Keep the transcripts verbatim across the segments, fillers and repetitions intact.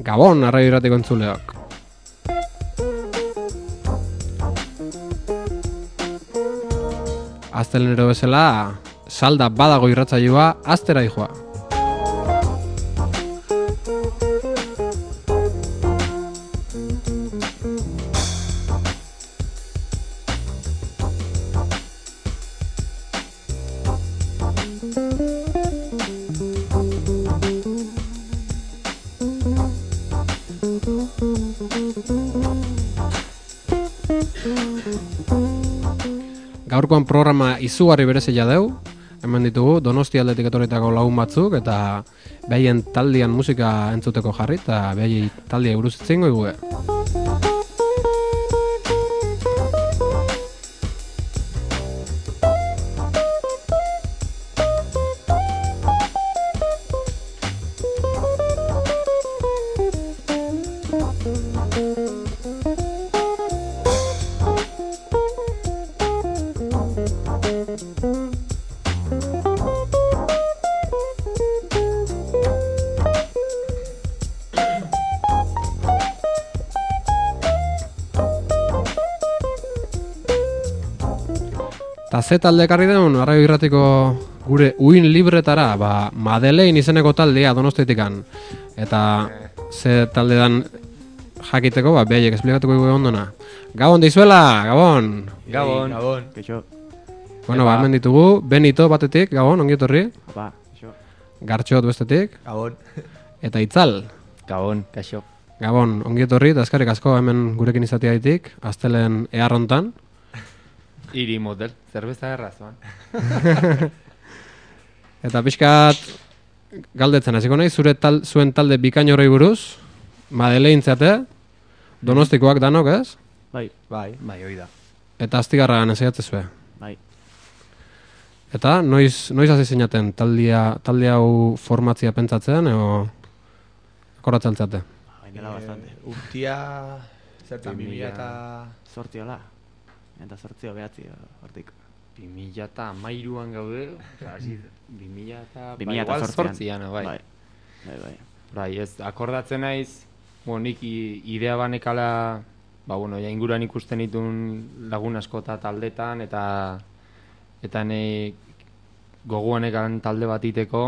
Gabon, Arraio Irratiko entzuleok. Aztelenero bezala, salda badago irratsaioa, astera dijoa. Gaurkoan programa izugarri berezia deu, hemen ditugu Donostia aldetik etorritako lagun batzuk eta behaien taldean musika entzuteko jarri eta behai taldea buruz hitz egingo dugu. Eta ze talde ekarri den, Arraio Irratiko gure uin libretara, ba, Madeleine izeneko taldea Donostitikan. Eta ze taldean jakiteko, ba, behaiek esplikatuko dugu ondona. Gabon dizuela, Gabon! Gabon! Gabon, keixo. Bueno, ba, hemen ditugu, Benito batetik, Gabon, ongi etorri. Ba, keixo. Gartxot bestetik. Gabon. Eta Itzal. Gabon, keixo. Gabon, ongi etorri, eta eskerrik asko hemen gurekin izatea ditik, astelen eharrontan. Iri motel, zerbeza errazoan. Eta pixkat galdetzen hasiko nahi, zure tal, zuen talde bikain horrei buruz, Madeleine zate, Donostikoak danok, ez? Bai, Bai. bai, hoi da. Eta Astigarragan ensaiatze zue. Bai. Eta noiz, noiz hasi zinaten taldia, talde hau formatzia pentsatzen, edo akordatzen zate? Bain dela bastante. Eh, Urtia, zertan, bi mila eta... Sortiola. Eta sortzio behatzi, hortik. Bi mila eta amairuan gaude, bi mila eta... Bi mila eta sortzian. Bai. Bai, bai, bai. Bai, ez, akordatzen naiz, bueno, nik i- idea banekala, ba, bueno, ja inguruan ikusten ditun lagun asko eta taldetan, eta eta nahi goguanekan talde bat iteko,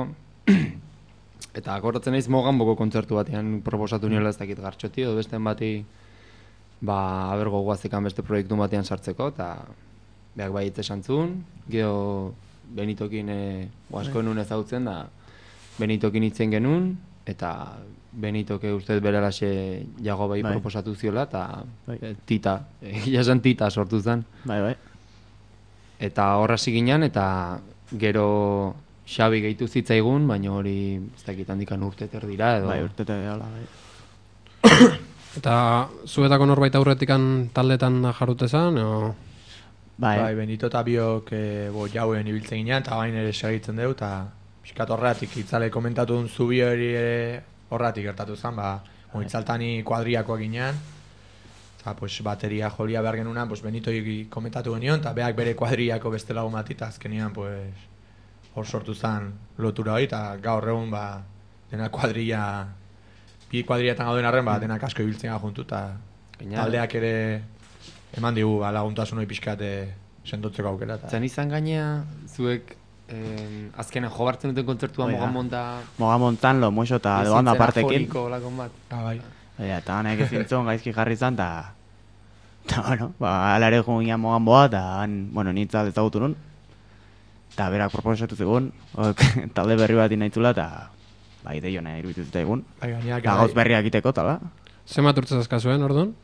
eta akordatzen naiz mogan boko kontzertu batean proposatu niola ez dakit Gartxoti, edo besten bati, ba, aber gogoazekan beste proiektu batean sartzeko, eta behak bai hitz esan zuen, gero Benitokin e, asko enun ezautzen da, Benitokin hitzen genuen, eta Benitoke ustez beralaxe jago bai, Bai. proposatu ziola, eta Bai. e, tita, egia esan tita sortu zen. Bai, bai. Eta horra ginen eta gero Xabi gehitu zitzaigun, baina hori ez dakit handikan urte dira edo... Bai, urtete dela, bai. Eta zuetako norbait aurretikan taldetan jarrute zen, edo... Bai, Bai, Benito eta biok e, bo, jauen ibiltzen ginean, eta bain ere segitzen dugu, eta pixkat horretik Itzale komentatu duen zubi hori ere horretik gertatu zen, ba, bo, Itzaltani kuadriakoak ginean, eta pues, bateria jolia behar genunan, pues, Benito komentatu genion, eta beak bere kuadriako beste lagun bat, eta azkenean, pues, hor sortu zen lotura hori, eta gaur egun, ba, dena kuadria, bi kuadriatan gauden arren, ba, denak asko ibiltzen gara juntu, eta Gainera- taldeak ere eman digu, ba, laguntasun hori pixkat eh, sendotzeko aukera. Ta. Zan izan gainea, zuek eh, azkenen jobartzen duten kontzertua Hoi da. mogan monta... moga montan lo moixo eta doanda partekin. Afoniko lakon bat. Ah, bai. Bai, eta hanek ezin zuen gaizki jarri zan, eta... Eta, bueno, ba, ala ere joan gian mogan boa, eta han, bueno, nintzal ezagutu nun. Eta berak proposatu zegoen, talde berri bat inaitzula, eta... Ba, ide jona iruditu zitaigun. Bai, gaina, Eta gauz berriak iteko, tala. Zemat urtez azkazuen, orduan?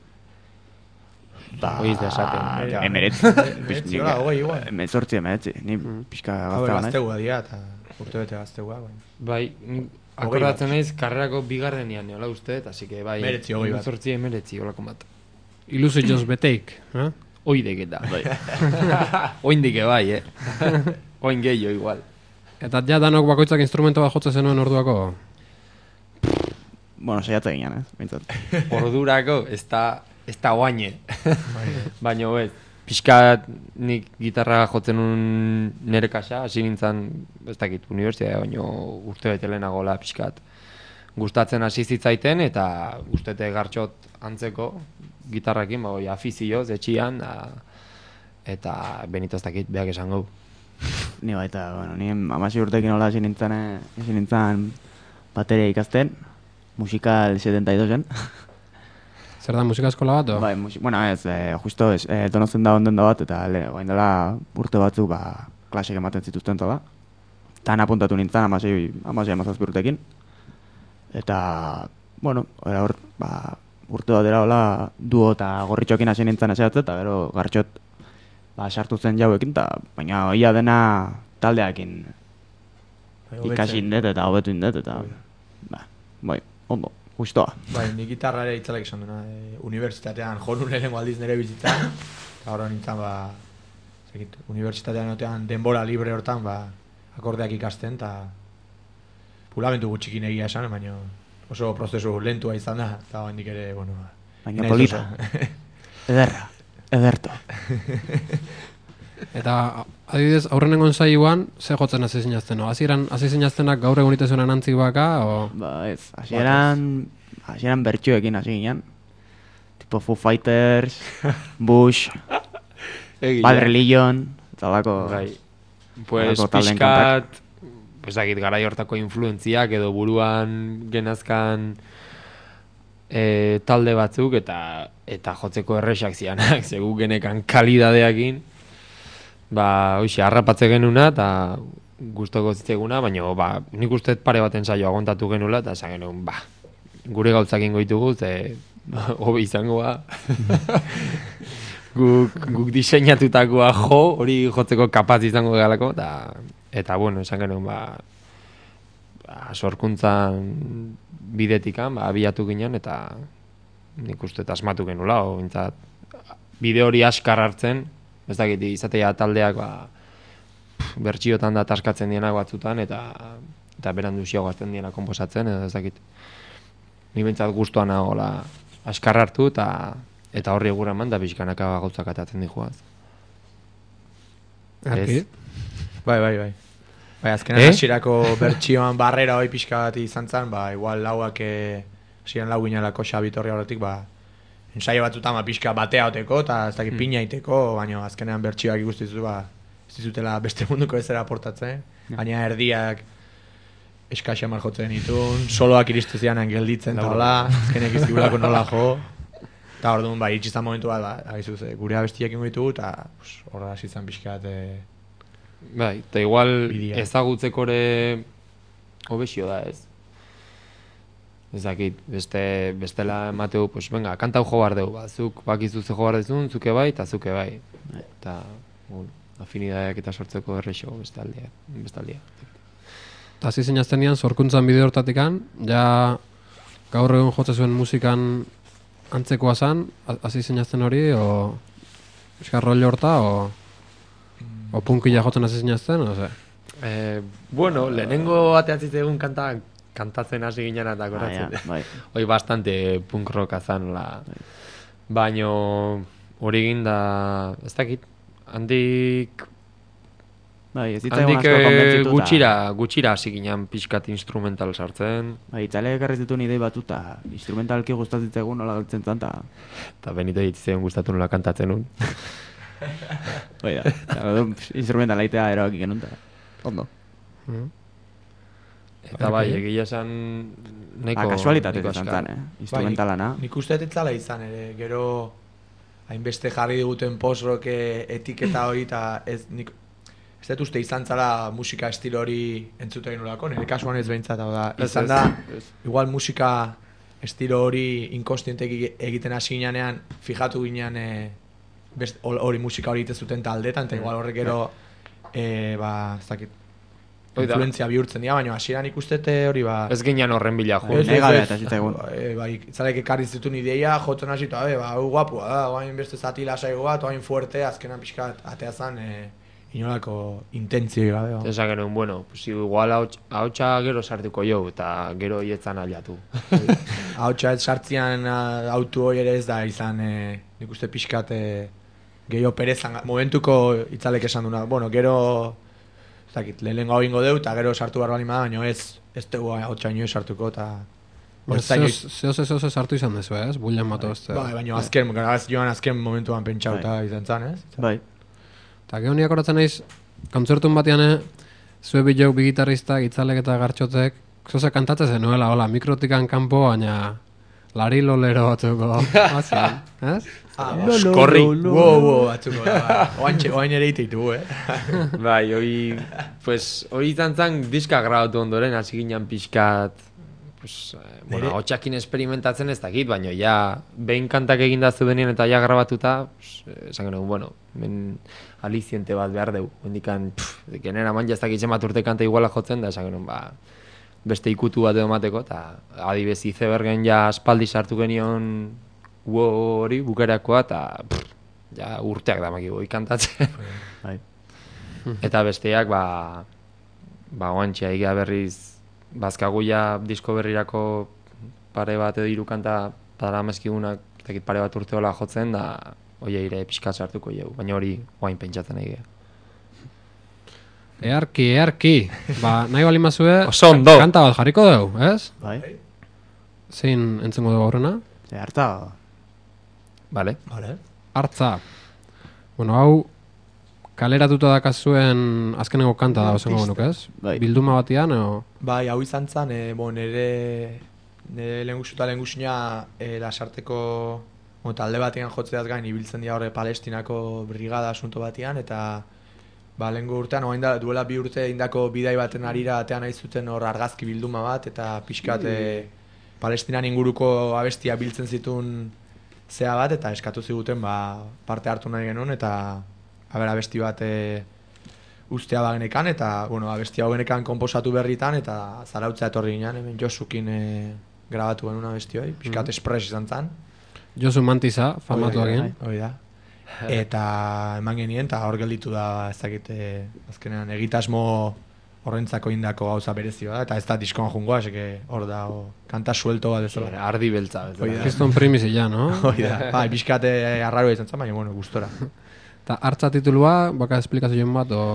Ba, Hoi ez da esaten. ja, emeretzi. Emeretzi, hola, hogei igual. Emezortzi, emeretzi. Ni pixka Hau gazta gaztegu banaiz. dira, eta urte bete gaztegua. Bai. Bai, nik akordatzen naiz karrerako bigarrenian, nola uste, así que bai... Hemeretzi, hogei bat. Hemezortzi, hemeretzi, holako bat. Ilusitxoz beteik, eh? Oidek eta, bai. Oindike bai, eh? Oin gehiago igual. Eta ja danok bakoitzak instrumento bat jotze zenuen orduako? Bueno, saiatu ginean, ez, bintzat. Ordurako, ez da, ez da oaine. Baina, ez, pixkat nik gitarra jotzen nun nere kasa, hasi nintzen, ez dakit, unibertsitatea, baina urte bete lehenagola pixkat gustatzen hasi zitzaiten, eta ustete gartxot antzeko gitarrakin, ba, afizioz, etxian, da, eta benito ez dakit, beak esango. Ni baita, bueno, ni amasi urtekin hola hasi nintzen, hasi nintzen bateria ikasten, musikal setenta y dosen. Zer da, musika eskola bat, o? Bai, musik, bueno, ez, eh, justo ez, eh, donosten da onden da bat, eta le, guain dela urte batzuk, ba, klasek ematen zituzten tola. Tan apuntatu nintzen, amasei, amasei amazazpi urtekin. Eta, bueno, era hor, ba, urte bat dela hola, duo eta gorritxokin hasi nintzen esatzen, eta gero gartxot, ba, sartu zen jauekin, eta, baina ia dena taldeakin ikasi indet eta hobetu indet, eta, ba, bai, ondo, justoa. Bai, ni gitarra ere itzalek esan duna, e, unibertsitatean jonu lehenengo aldiz nire bizitzan, eta horra nintzen, ba, zekit, unibertsitatean otean denbora libre hortan, ba, akordeak ikasten, eta pulamentu gutxikin egia esan, baina oso prozesu lentua izan da, eta hendik ere, bueno, ba, baina polita, ederra, ederto. Eta, adibidez, aurrenengon saioan, ze jotzen hasi zinazten, no? Hasieran hasi zinaztenak gaur egun itezuenan antzik baka, o... Ba, ez, hasieran, hasieran bertxoekin hasi ginen. Tipo Foo Fighters, Bush, Bad Religion, eta lako... Bai. Pues, pixkat, pues, dakit, garai hortako influentziak edo buruan genazkan e, talde batzuk, eta eta jotzeko erresak zianak, zegu genekan kalidadeakin, ba, hoxe, harrapatze genuna, eta gustoko zitzeguna, baina, ba, nik uste pare baten saio agontatu genula, eta esan genuen, ba, gure gautzakin goitugu, ze, hobe izango, ba, guk, guk diseinatutakoa jo, hori jotzeko kapaz izango galako, eta, eta, bueno, esan genuen, ba, ba sorkuntzan bidetikan, ba, abiatu ginen, eta nik uste asmatu genula, o, bintzat, bide hori askar hartzen, ez dakit, izatea taldeak, ba, bertxiotan da taskatzen dienak batzutan, eta eta berandu xio gazten diena komposatzen, edo ez dakit. Ni bentsat guztuan nagoela askar hartu, eta eta horri egura eman, da pixkanaka gauzak atatzen dijuaz. Arki? Bai, bai, bai. Bai, azkenan eh? Hasierako bertsioan barrera hoi pixka bat izan zen, ba, igual lauak, hasieran lau ginalako Xabitorri horretik, ba, ensaio batzutan ba, pixka batea oteko, eta ez dakit pina iteko, baina azkenean bertsioak ikustizu, ba, ez dizutela beste munduko ezera aportatzen, baina erdiak eskaxa marjotzen ditun, soloak iristu zianan gelditzen, eta hola, azkeneak izkibulako nola jo, eta hor duen, ba, itxizan momentu bat, ba, agizuz, gure abestiak ingo ditugu, eta horra hasi zan pixkat, e... Bai, eta igual Bidia. ezagutzekore hobexio da, ez? Ez dakit, beste, bestela emateu, pues venga, kantau jo bar deu, ba, zuk bakizu ze jo bar dezun, zuke bai, eta zuke bai. Eta, bueno, afinidadeak eta sortzeko errexo bestaldia. bestaldia. Eta hasi zinazten nian, sorkuntzan bide hortatikan, ja gaur egun jotze zuen musikan antzekoa zan, hasi zinazten hori, o eskarrollo horta, o, o punkila jotzen hasi zinazten, o ze? Eh, bueno, lehenengo ateatzit egun kanta, kantatzen hasi ginen eta koratzen. Ah, ja, bai. Hoi bastante punk rocka zan, la... baino hori egin da, ez dakit, handik... Bai, ez ditzaigun handik asko eh, konbentzituta. gutxira, gutxira hasi ginen pixkat instrumental sartzen. Bai, itzaleak ekarri zituen idei batuta, instrumentalki gustatzitzegun nola galtzen zan, eta... Eta benito ditzitzen gustatu nola kantatzen nun. Bai da, eta instrumental aitea erabaki genuen, eta... Ondo. Mm. Eta bai, egia esan neko... Ba, kasualitate neko izan askar. zan, eh? Instrumentalana. Nik, nik uste etzala izan ere, gero hainbeste jarri diguten post-rock etiketa hori, eta ez, nik, ez dut uste izan zala musika estilo hori entzute genulako, nire kasuan ez behintzat, hau da, Ez, izan ez, da, ez. igual musika estilo hori inkonstiente egiten hasi ginean, fijatu ginean e, best, hori musika hori zuten taldetan, eta igual horrek gero, e, ba, ez dakit, Oida. influentzia bihurtzen dira, baina hasieran ikustete hori ba... Ez ginen horren bila jo. Ez, Nahi ez, gabe ez. eta zitzaigun. E, bai, itzalek ekarri zituen ideia, jotzen hasi, eta ba, hau guapua da, oain beste zati lasaigo bat, oain fuerte, azkenan pixkat, atea zan, e, inolako intentzio gabe. Ba. Esan genuen, bueno, pues igual hautsa gero sartuko jo, eta gero hietzan aliatu. Hautsa ez sartzian a, autu hori ere ez da izan, e, nik uste pixkat, e, gehiago perezan, momentuko itzalek esan duna, bueno, gero... Ez dakit, lehenengo hau ingo deu, eta gero sartu behar bali ma, baina ez, ez dugu hautsa inoiz sartuko, eta Zehoz ez zehoz hartu izan dezu, ez? Bullen mato ez. Bai, baina azken, gara joan azken momentuan pentsauta izan zan, ez? Bai. Eta geoniak horatzen naiz, kontzertun batean, zue bilok, bi gitarristak, itzalek eta gartxotek, zoze kantatzen zenuela, hola, mikrotikan kanpo, baina lari lolero batzuko, bazian, ez? Ah, korri, wow, wow, batzuko, oain ere iteitu, eh? Bai, hoi, pues, hoi izan zan diska grabatu ondoren, hasi ginen pixkat, pues, eh, bueno, hotxakin experimentatzen ez dakit, baina ja, behin kantak egin da zeudenien eta ja grabatuta, pues, esan genuen, bueno, men aliziente bat behar dugu, hendikan, pff, genera man jaztak itxen bat urte kanta iguala jotzen, da esan genuen, ba, beste ikutu bat edo mateko, eta adibez izebergen ja aspaldi sartu genion uo hori bukerakoa, eta pff, ja urteak da makigu ikantatzen. Bai. Eta besteak, ba, ba, oantxea egia berriz, bazkagu ja disko berrirako pare bat edo hiru kanta padara mezkigunak, etakit pare bat urte hola jotzen, da oie ire pixkat sartuko jau, baina hori oain pentsatzen egia. Earki, earki, ba, nahi bali mazue, Oso ondo. kanta bat jarriko dugu, ez? Bai. Zein entzungo dugu aurrena? Ze harta, Vale. Vale. Hartza. Bueno, hau, kaleratuta dakazuen azkeneko kanta da, osengo genuk, ez? Bai. Bilduma batian, o... Bai, hau izan zen, e, bo, nire, nire lehengusu eta lehengusina e, lasarteko bo, talde batean jotzeaz gain ibiltzen dira horre Palestinako brigada asunto batean, eta ba, lehengo urtean, oain da, duela bi urte indako bidai baten arira atean nahi zuten hor argazki bilduma bat, eta pixkat e, Palestinan inguruko abestia biltzen zituen zea bat, eta eskatu ziguten ba, parte hartu nahi genuen, eta aber, abesti bat e, ustea bagenekan, eta bueno, abestia bagenekan konposatu berritan, eta zarautzea etorri ginen, hemen Josukin e, grabatu genuen abesti hori, pixkat Mhm. express izan zen. Josu Mantiza, famatu egin. Hori da. Eta eman genien, eta hor gelditu da, ez dakit, e, azkenean egitasmo horrentzako indako gauza berezioa da, eta ez da diskoan jungoa, eseke hor da, o, kanta suelto bat ez da. Ardi beltza. Hoi da. Kriston primizia, no? Hoi da, bai, pixkat e, arraroa izan zen, baina, bueno, gustora. Eta hartza titulua, baka esplikazioen bat, o...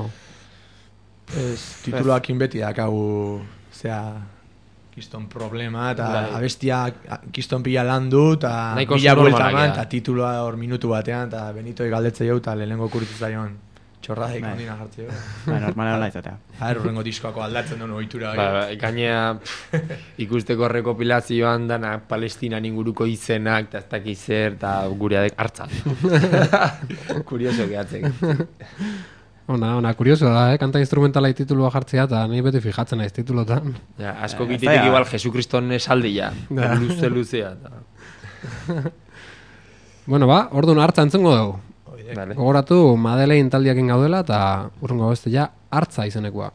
Ez, tituluakin beti dakagu, zea, kiston problema, eta Bai. abestia kiston pila landu, eta Nahiko pila buelta subnormalak eman, dira. eta titulua hor minutu batean, eta Benitoi galdetze jau, eta lehenengo kurtu zaion txorra Bai. ikondina jartze jau. bai, normala hola izatea. Har, urrengo diskoako aldatzen duen ohitura hori. Ba, ba, gainea pff, ikusteko rekopilazioan dana Palestinan inguruko izenak, eta ez dakiz zer, eta gure adek hartza. Kurioso gehatzek. Ona, ona, kurioso da, eh? Kanta instrumentalai titulua jartzea, eta nahi beti fijatzen naiz titulotan. Ja, asko Eh, kititek zaila. igual Jesukriston esaldia. Luze luzea. Ta. Bueno, ba, orduan hartza entzungo dugu. Vale. Gogoratu, Madeleine taldiakin gaudela, eta urrungo beste ja, hartza izenekoa.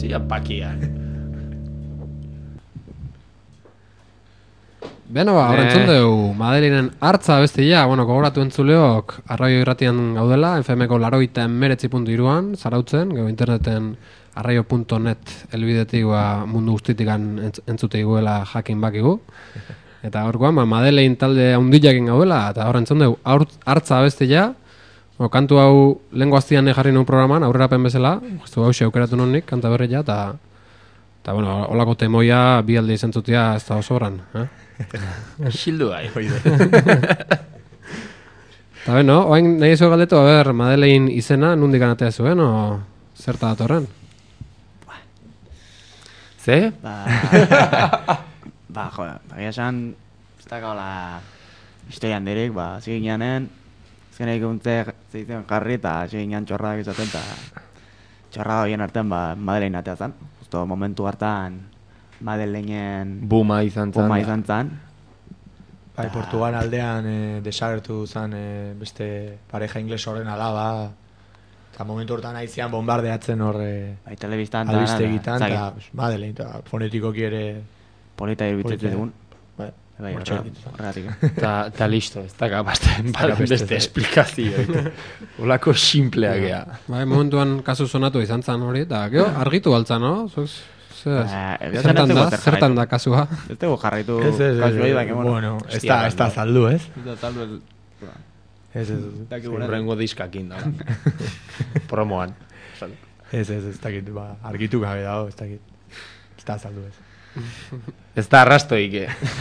Zia pakia. Beno, ba, horrentzun dugu, Madelinen hartza bestia, bueno, gogoratu entzuleok, arraio irratian gaudela, F M ko laroita emeretzi puntu iruan, zarautzen, gero interneten arraio punto net elbidetik ba, mundu guztitikan entz, entzute iguela jakin bakigu. Eta horkoan, ba, Madelein talde handiakin gaudela, eta horrentzun dugu, hartza bestia, o, kantu hau lehengo aztian jarri nuen programan, aurrerapen bezala, ez du hau aukeratu nonik, kanta berria, eta eta, bueno, holako temoia bi alde izentzutia ez da oso bran, eh? Xildu bai. Eta beno, oain nahi ezo galdetu, a ber, Madelein izena nundik anatea zuen, o zerta datorren? Ze? Ba, ba, jo, bagia esan, ez da gaula historian direk, ba, zigineanen, ezkeneik eguntze zeitzen jarri, eta ziginean txorradak izaten, eta txorrada horien artean, ba, Madelein atea zen. Justo momentu hartan, Madeleinen Buma izan zan. Buma izan zan. Bai, Portugal aldean e, desagertu zen e, beste pareja ingles horren alaba. Eta momentu hortan aizian bombardeatzen hor e, bai, telebistan albiste egitan, eta Madeleine, eta fonetikoki ere polita irbitzetzen dugun. Bai, bai, horregatik. Eta listo, ez da gabasten beste esplikazio. Olako simpleak gea. Bai, momentuan kasu sonatu izan zan hori, eta gero argitu baltza, no? Zuz, zertan da, zertan da kasua? Ez dugu jarraitu kasuei, baina, bueno, ez da saldu, ez? Ez da saldu, ez. Ez, ez, Urrengo diskakin da. Promoan. Ez, ez, ez dakit, ba, argitu gabe dago, ez dakit. Ez da saldu, ez. Ez da arrastoik,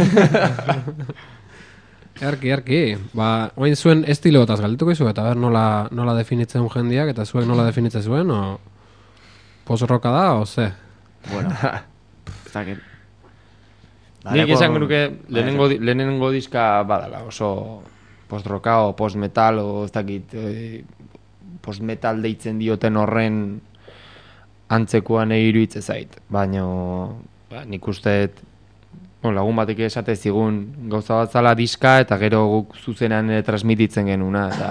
Erki, erki. Ba, oin zuen estiloetaz galdetuko izu, eta ber nola, nola definitzen jendiak, eta zuek nola definitzen zuen, o post-rocka da, o ze? Bueno, ez dakit. Nik esan genuke lehenengo, lehenengo diska badala, oso post-rocka o post-metal, o ez dakit, post-metal deitzen dioten horren antzekoan iruditzen zait, baina ba, nik usteet bueno, lagun batek esate zigun gauza bat zala diska eta gero guk zuzenean ere transmititzen genuna eta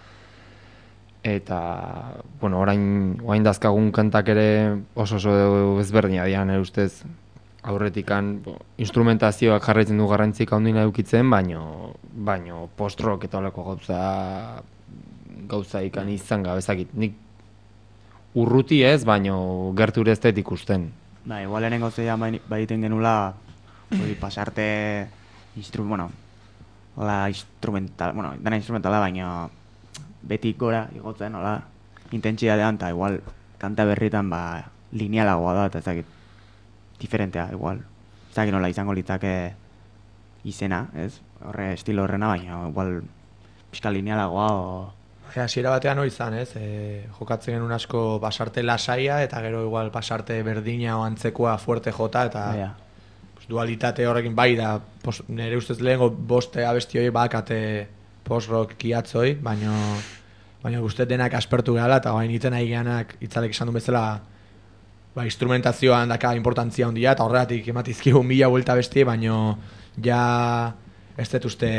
eta bueno, orain orain dazkagun kantak ere oso oso ezberdina dian ere ustez aurretikan bo, instrumentazioak jarraitzen du garrantzik handina edukitzen, baino baino post-rock eta holako gauza gauza ikan izan gabe ezakit. Nik urruti ez, baino gerture ez dut ikusten. Ba, igual eren gauzea baiten genula hori pasarte instru, bueno, hola instrumental, bueno, dena instrumentala, baina beti gora igotzen, hola, intentsidadean, eta igual kanta berritan, ba, linealagoa da, eta ezakit, diferentea, igual. Ezakit nola izango litzake izena, ez? Horre estilo horrena, baina igual pixka linealagoa, o... Hasiera batean hori izan, ez? E, jokatzen genuen asko pasarte lasaia, eta gero igual pasarte berdina o antzekoa fuerte jota, eta... Ja. Dualitate horrekin bai da, pos, nire ustez lehengo boste abesti hori bakate post-rock kiatzoi, baina baina uste denak aspertu gehala, eta bain itzen nahi geanak itzalek esan du bezala ba, instrumentazioan daka importantzia handia, eta horregatik ematizkigu mila vuelta abesti, baina ja ez dut uste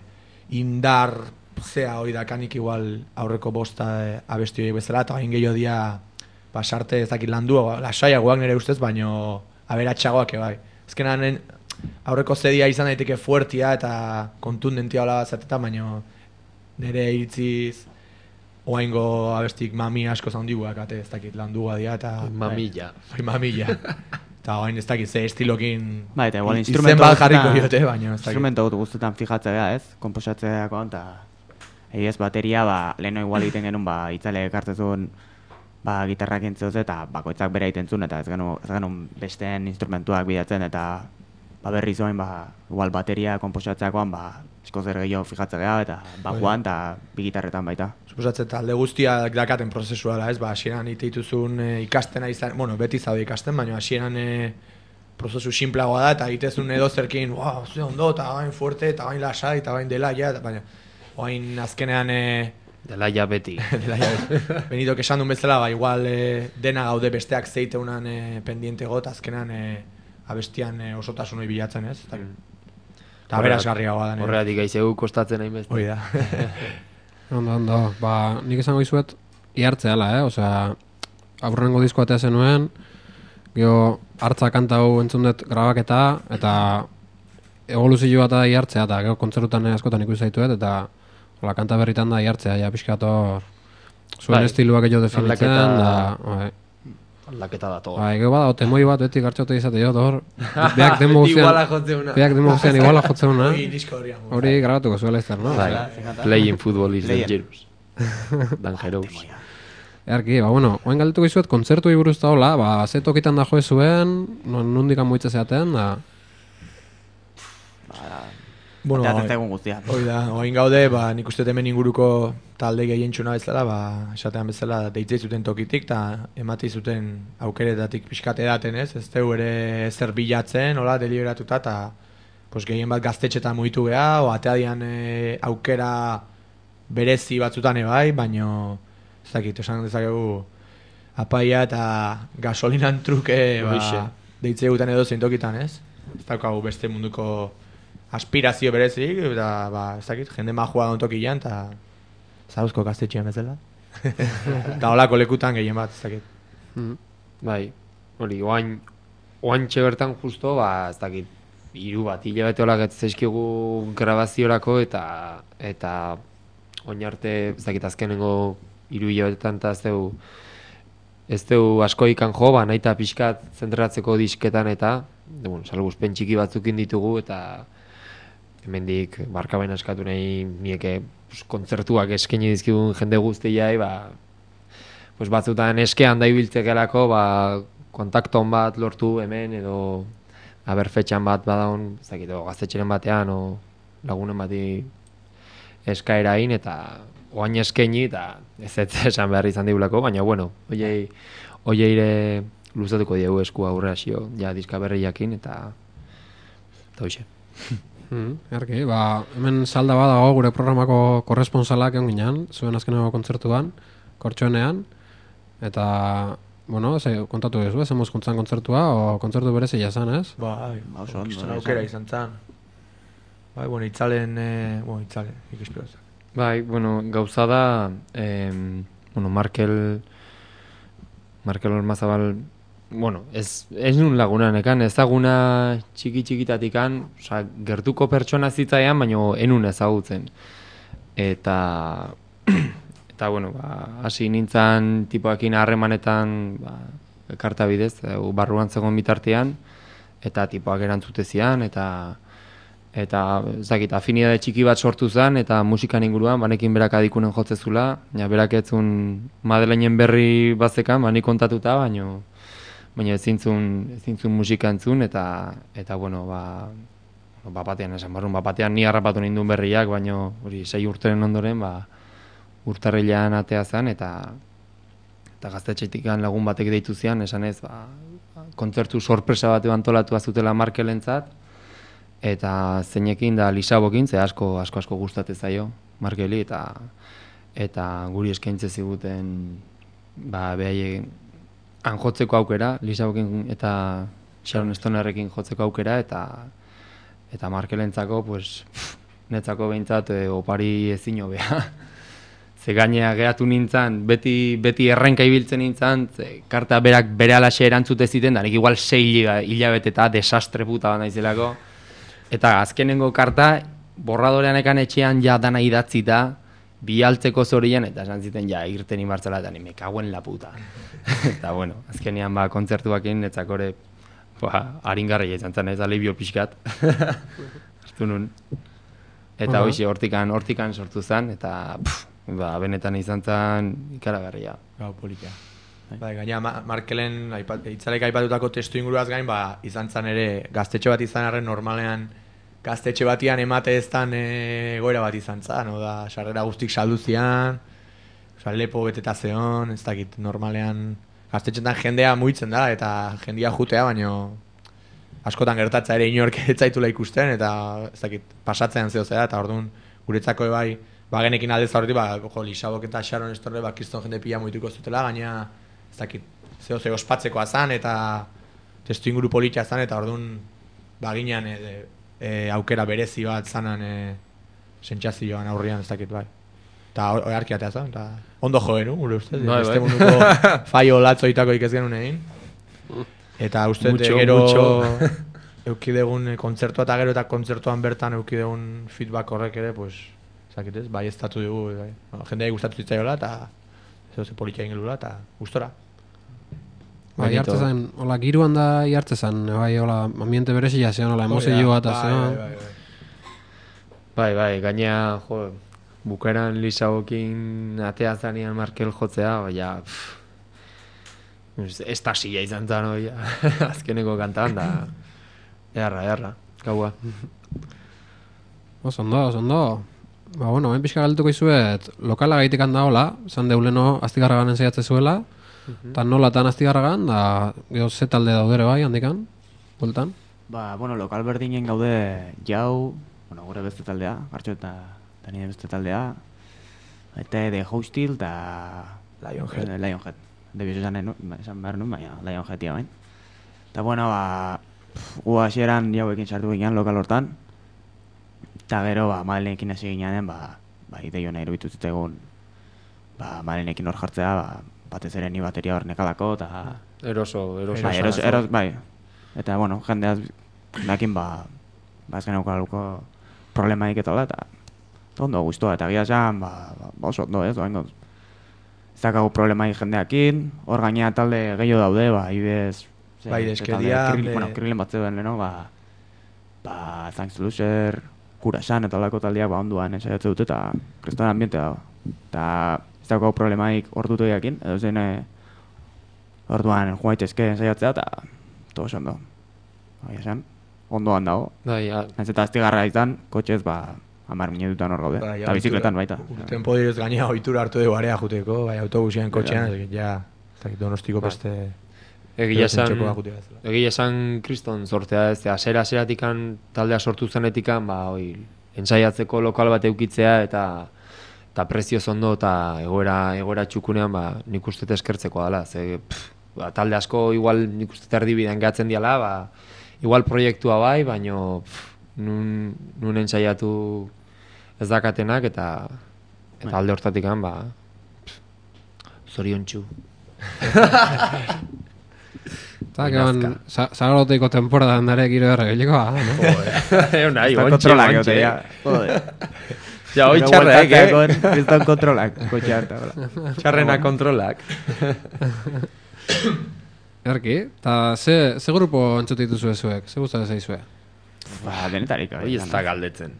indar zea hori dakanik igual aurreko bosta abesti hori bezala, eta bain gehiago dia pasarte ez dakit landu, lasaia guak nire ustez, baina aberatxagoak ebai. Ezkenan aurreko zedia izan daiteke fuertia eta kontundentia hola zateta, baina nire iritziz oaingo abestik mami asko zaundiguak, ate ez dakit landua dia eta... Mamilla. Bai, mamilla. Eta oain ez dakit ze estilokin... Ba, eta igual izen bat jarriko diote, baina ez dakit. Instrumento guztetan fijatzea, ez? Komposatzeakoan, eta... Egi ez bateria, ba, leheno igual egiten genuen, ba, itzale ekartzezun... ba, gitarrak entzeuz eta bakoitzak bera egiten zuen, eta ez genuen, ez genuen besteen instrumentuak bidatzen, eta ba, berri zoin, ba, igual bateria komposatzeakoan, ba, esko zer gehiago fijatzea geha, eta bakuan, eta bi gitarretan baita. Suposatzen talde guztiak dakaten prozesua da, ez? Ba, hasieran ite dituzun e, ikastena izan, bueno, beti zaude ikasten, baina hasieran e, prozesu sinpleagoa da, eta egitezun edo zerkin, wow, ze ondo, eta bain fuerte, eta bain lasai, eta bain delaia, eta baina, bain azkenean... E, Delaia beti. Delaia beti. Benitok esan duen bezala, ba, igual e, dena gaude besteak zeiteunan e, pendiente got, azkenan e, abestian e, osotasun hori bilatzen, ez? Eta mm. berazgarriagoa da. Horregatik gaizegu kostatzen hain beste. Hori da. Ondo, ondo. Ba, nik esango izuet, ihartzea ala, eh? Osea, aurrengo diskoa atea zenuen, Gero, hartza kanta hau entzun dut grabaketa, eta evoluzio bat da iartzea, eta gero kontzertutan askotan ikusi zaituet, eta hola, kanta berritan da iartzea, ja pixkat hor zuen Bai. estiluak gehiago definitzen, Aldaketa- da... Bai. Aldaketa da toa. Bai, gero bada, temoi bat beti gartxote izate jo, hor, beak demo guztian, Iguala jotzeuna. beak demo guztian iguala jotzeuna, Hori disko hori. hori grabatuko zuela izter, no? Bai, playing football is Player. dangerous. Dangerous. Erki, ba, bueno, oen galdetuko izuet, kontzertu buruz da hola, ba, ze tokitan da joe zuen, nondik amoitze zeaten, da... Bueno, Teatzen zaigun guztian. hori da, oain gaude, ba, nik uste dut hemen inguruko talde gehientxuna bezala, ba, esatean bezala deitzei zuten tokitik, eta emati zuten aukeretatik pixkate daten, ez? Ez teu ere zer bilatzen, hola, deliberatuta, eta pues, gehien bat gaztetxetan mugitu geha, o ateadian e, aukera berezi batzutan ebai, baino, ez dakit, esan dezakegu, apaia eta gasolinan truke, ba, Horixe. deitzei guten edo zein tokitan, ez? Ez daukagu beste munduko aspirazio berezik, eta, ba, ez dakit, jende majua daun tokian, eta zauzko gaztetxean bezala. Eta holako lekutan gehien bat, ez dakit. Mm. Bai, hori, oain, oaintxe bertan justo, ba, ez dakit, hiru bat hilabete holak zaizkigu grabaziorako, eta, eta oin arte, ez dakit, azkenengo hiru hilabetetan, eta ez deu, ez deu asko ikan jo, ba, nahi eta pixkat zentratzeko disketan, eta, de, bueno, salguzpen txiki batzukin ditugu, eta hemendik barkabain askatu nahi nieke pues, kontzertuak eskaini dizkigun jende guztiai, ba, pues batzutan eskean da ibiltzekelako, ba, kontakton bat lortu hemen, edo aber fetxan bat badaun, ez dakit, o, gaztetxeren batean, o lagunen bati eskaerain, eta oain eskaini, eta ez ez esan behar izan digulako, baina, bueno, oiei, oieire luzatuko diegu esku aurre hasio, ja, diska berri jakin, eta, eta hoxe. Mm, erki, ba, hemen salda badago gure programako korresponsalak egon ginen, zuen azkeneko kontzertuan, kortxoenean, eta, bueno, ze, kontatu duzu, ez hemos kontzan kontzertua, o kontzertu berezi jazan, ez? Bai, Ba, oso ondo, kriston esan. aukera izan zan. Bai, bueno, itzalen, eh, bueno, itzalen, ikuspioza. Bai, bueno, gauza da, em, bueno, Markel, Markel Ormazabal, bueno, ez, ez nun lagunan ekan, ezaguna txiki txikitatikan, oza, gertuko pertsona zitzaian, baino enun ezagutzen. Eta, eta bueno, ba, hasi nintzen tipoekin harremanetan, ba, karta bidez, eh, barruan zegoen bitartean, eta tipoak erantzutezian, eta eta ez dakit, afinidade txiki bat sortu zen, eta musikan inguruan, banekin berak adikunen jotzezula, ja, berak etzun Madeleinen berri bazekan, bani kontatuta, baino, baina ezintzun, ezintzun musika entzun, eta, eta bueno, ba, bapatean esan barrun, bapatean ni harrapatu nindun berriak, baino, hori, sei urteren ondoren, ba, urtarrilean atea zen, eta, eta gaztetxeitikan lagun batek deitu zian, esan ez, ba, kontzertu sorpresa bat antolatu azutela Markelentzat, eta zeinekin da Lisabokin, ze asko asko asko gustate zaio Markeli, eta eta guri eskaintze ziguten ba behai han jotzeko aukera, Lisabokin eta Sharon Stonerrekin jotzeko aukera, eta eta Markelentzako pues pff, netzako behintzat e, opari ezin hobea. Ze gainea geratu nintzen, beti beti errenka ibiltzen nintzen, ze karta berak berehalaxe erantzute ziten, da nik igual sei hilabete eta desastre puta bat naizelako. Eta azkenengo karta, borradorean ekan etxean ja dana idatzita, bialtzeko zorian, eta esan ziten ja irten imartzela, eta ni me caguen la puta. Eta bueno, azkenean ba, kontzertuakin netzakore ba, aringarria izan zen, ez alibio pixkat. Hartu nun. Eta Aha. hoxe, hortikan, hortikan sortu zen, eta pff, ba, benetan izan zen ikaragarria. Gau, politia. Bai, gaina Ma- Markelen aipat, itzalek aipatutako testu inguruaz gain, ba, izan zen ere gaztetxe bat izan arren normalean gaztetxe batian emate ez dan e, goera bat izan zen, da, sarrera guztik salduzian, oza, lepo beteta zeon, ez dakit, normalean gaztetxetan jendea muitzen da, eta jendia jutea, baino askotan gertatza ere inork ez zaitula ikusten, eta ez dakit, pasatzean zeo zera, eta orduan guretzako bai, bagenekin aldez horretik, ba, jo, Lisabok eta Sharon Stone, ba, kriston jende pila muituko zutela, gaina ez dakit, zeo ze ospatzekoa zan, eta testu inguru politia zan, eta orduan baginan e, e, aukera berezi bat zanan e, sentsazioan aurrian, ez dakit, bai. Eta oarki atea zan, eta ondo joen, gure ustez, Bai, beste bai. munduko faio latzoitako ikez genuen egin. Eta uste dut Mucho, gero mucho. eukidegun kontzertua eta gero eta kontzertuan bertan eukidegun feedback horrek ere, pues, zakitez, bai estatu dugu, bai. Bueno, jendeai gustatu zitzaiola eta zeu ze politia ingilula eta gustora. Bai, hartze zen, hola, giruan da hartze zen, bai, hola, ambiente berezia zean, hola, emozioa eta zean. Bai, bai, bai. Bai, bai, gainea, jo, bukaeran Lisagokin atea zanean Markel jotzea, bai, ja, estasia izan zen, oi, azkeneko kantan, da, eharra, eharra, gaua. Oso ondo, oso ondo. Ba, bueno, hain pixka galtuko izuet, lokala gaitik handa hola, zan deuleno Astigarragan ensaiatze zuela, eta nola tan Astigarragan, da, gero ze talde daudere bai, handikan, bueltan. Ba, bueno, lokal berdinen gaude jau, bueno, gure beste taldea, Gartxo eta, eta nire beste taldea, eta The Hostil eta Lionhead. Lionhead. Debiz esan, no, esan behar nuen, baina Lionhead ia bain. Eta bueno, ba, gu hasieran jauekin sartu ginean lokal hortan, eta gero, ba, Madelenekin hasi ginean, ba, ba, ideio nahi iruditu zitegun, ba, Madelenekin hor jartzea, ba, batez ere ni bateria hor nekalako, eta... Eroso, eroso. Bai, eros, eros, bai. Eta, bueno, jendeaz dakin, ba, ba ez genauko aluko problemaik eta hola, eta ondo guztua, eta gira esan, ba, ba, oso ondo ez, oaingoz. Ez dakagu problemaik jendeakin, hor gainea talde gehiago daude, ba, ibez... Bai, deskedia... Bueno, Kirilen bat zeuden leheno, ba, ba, Thanks Loser, Kurasan eta olako taldeak, ba, onduan ensaiatze dute, eta kriston ambiente dago. Eta ez dakagu problemaik hor dute ekin, edo zen, orduan joan daitezke ensaiatzea, eta todo oso ondo. Bai, esan, ondoan dago. Bai, ja, Naiz eta Astigarra izan, kotxez, ba, hamar minututan hor gaude. Bai, Eta bizikletan baita. Tempo diruz gainea ohitura hartu dugu area juteko, bai, autobusian kotxean, ez ja, ez dakit Donostiko beste... egia esan, txokoa jutea bezala. egia esan kriston sortzea ez, asera aseratikan taldea sortu zenetikan, ba, oi, ensaiatzeko lokal bat eukitzea eta eta prezioz ondo eta egoera, egoera txukunean, ba, nik uste eskertzeko dela, ze, pff, ba, talde asko igual nik uste erdibidean gehatzen diala, ba, igual proiektua bai, baino pff, nun, nun ensaiatu ez dakatenak eta eta alde hortatikan, ba, pff, zoriontsu. Eta, gehan, zagaroteko temporada handare giro erregiliko, ah, no? Egon nahi, Kriston ontxe, kontrolak ontxe. egote, ja. Joder. Ja, hoi txarrek, eh? Kriston kontrolak, kotxe harta, hola. Txarrena kontrolak. Erki, eta ze, ze grupo entzutitu zue zuek? Ze gustatzen zaizue? Ba, denetarik. Hoi ez da galdetzen.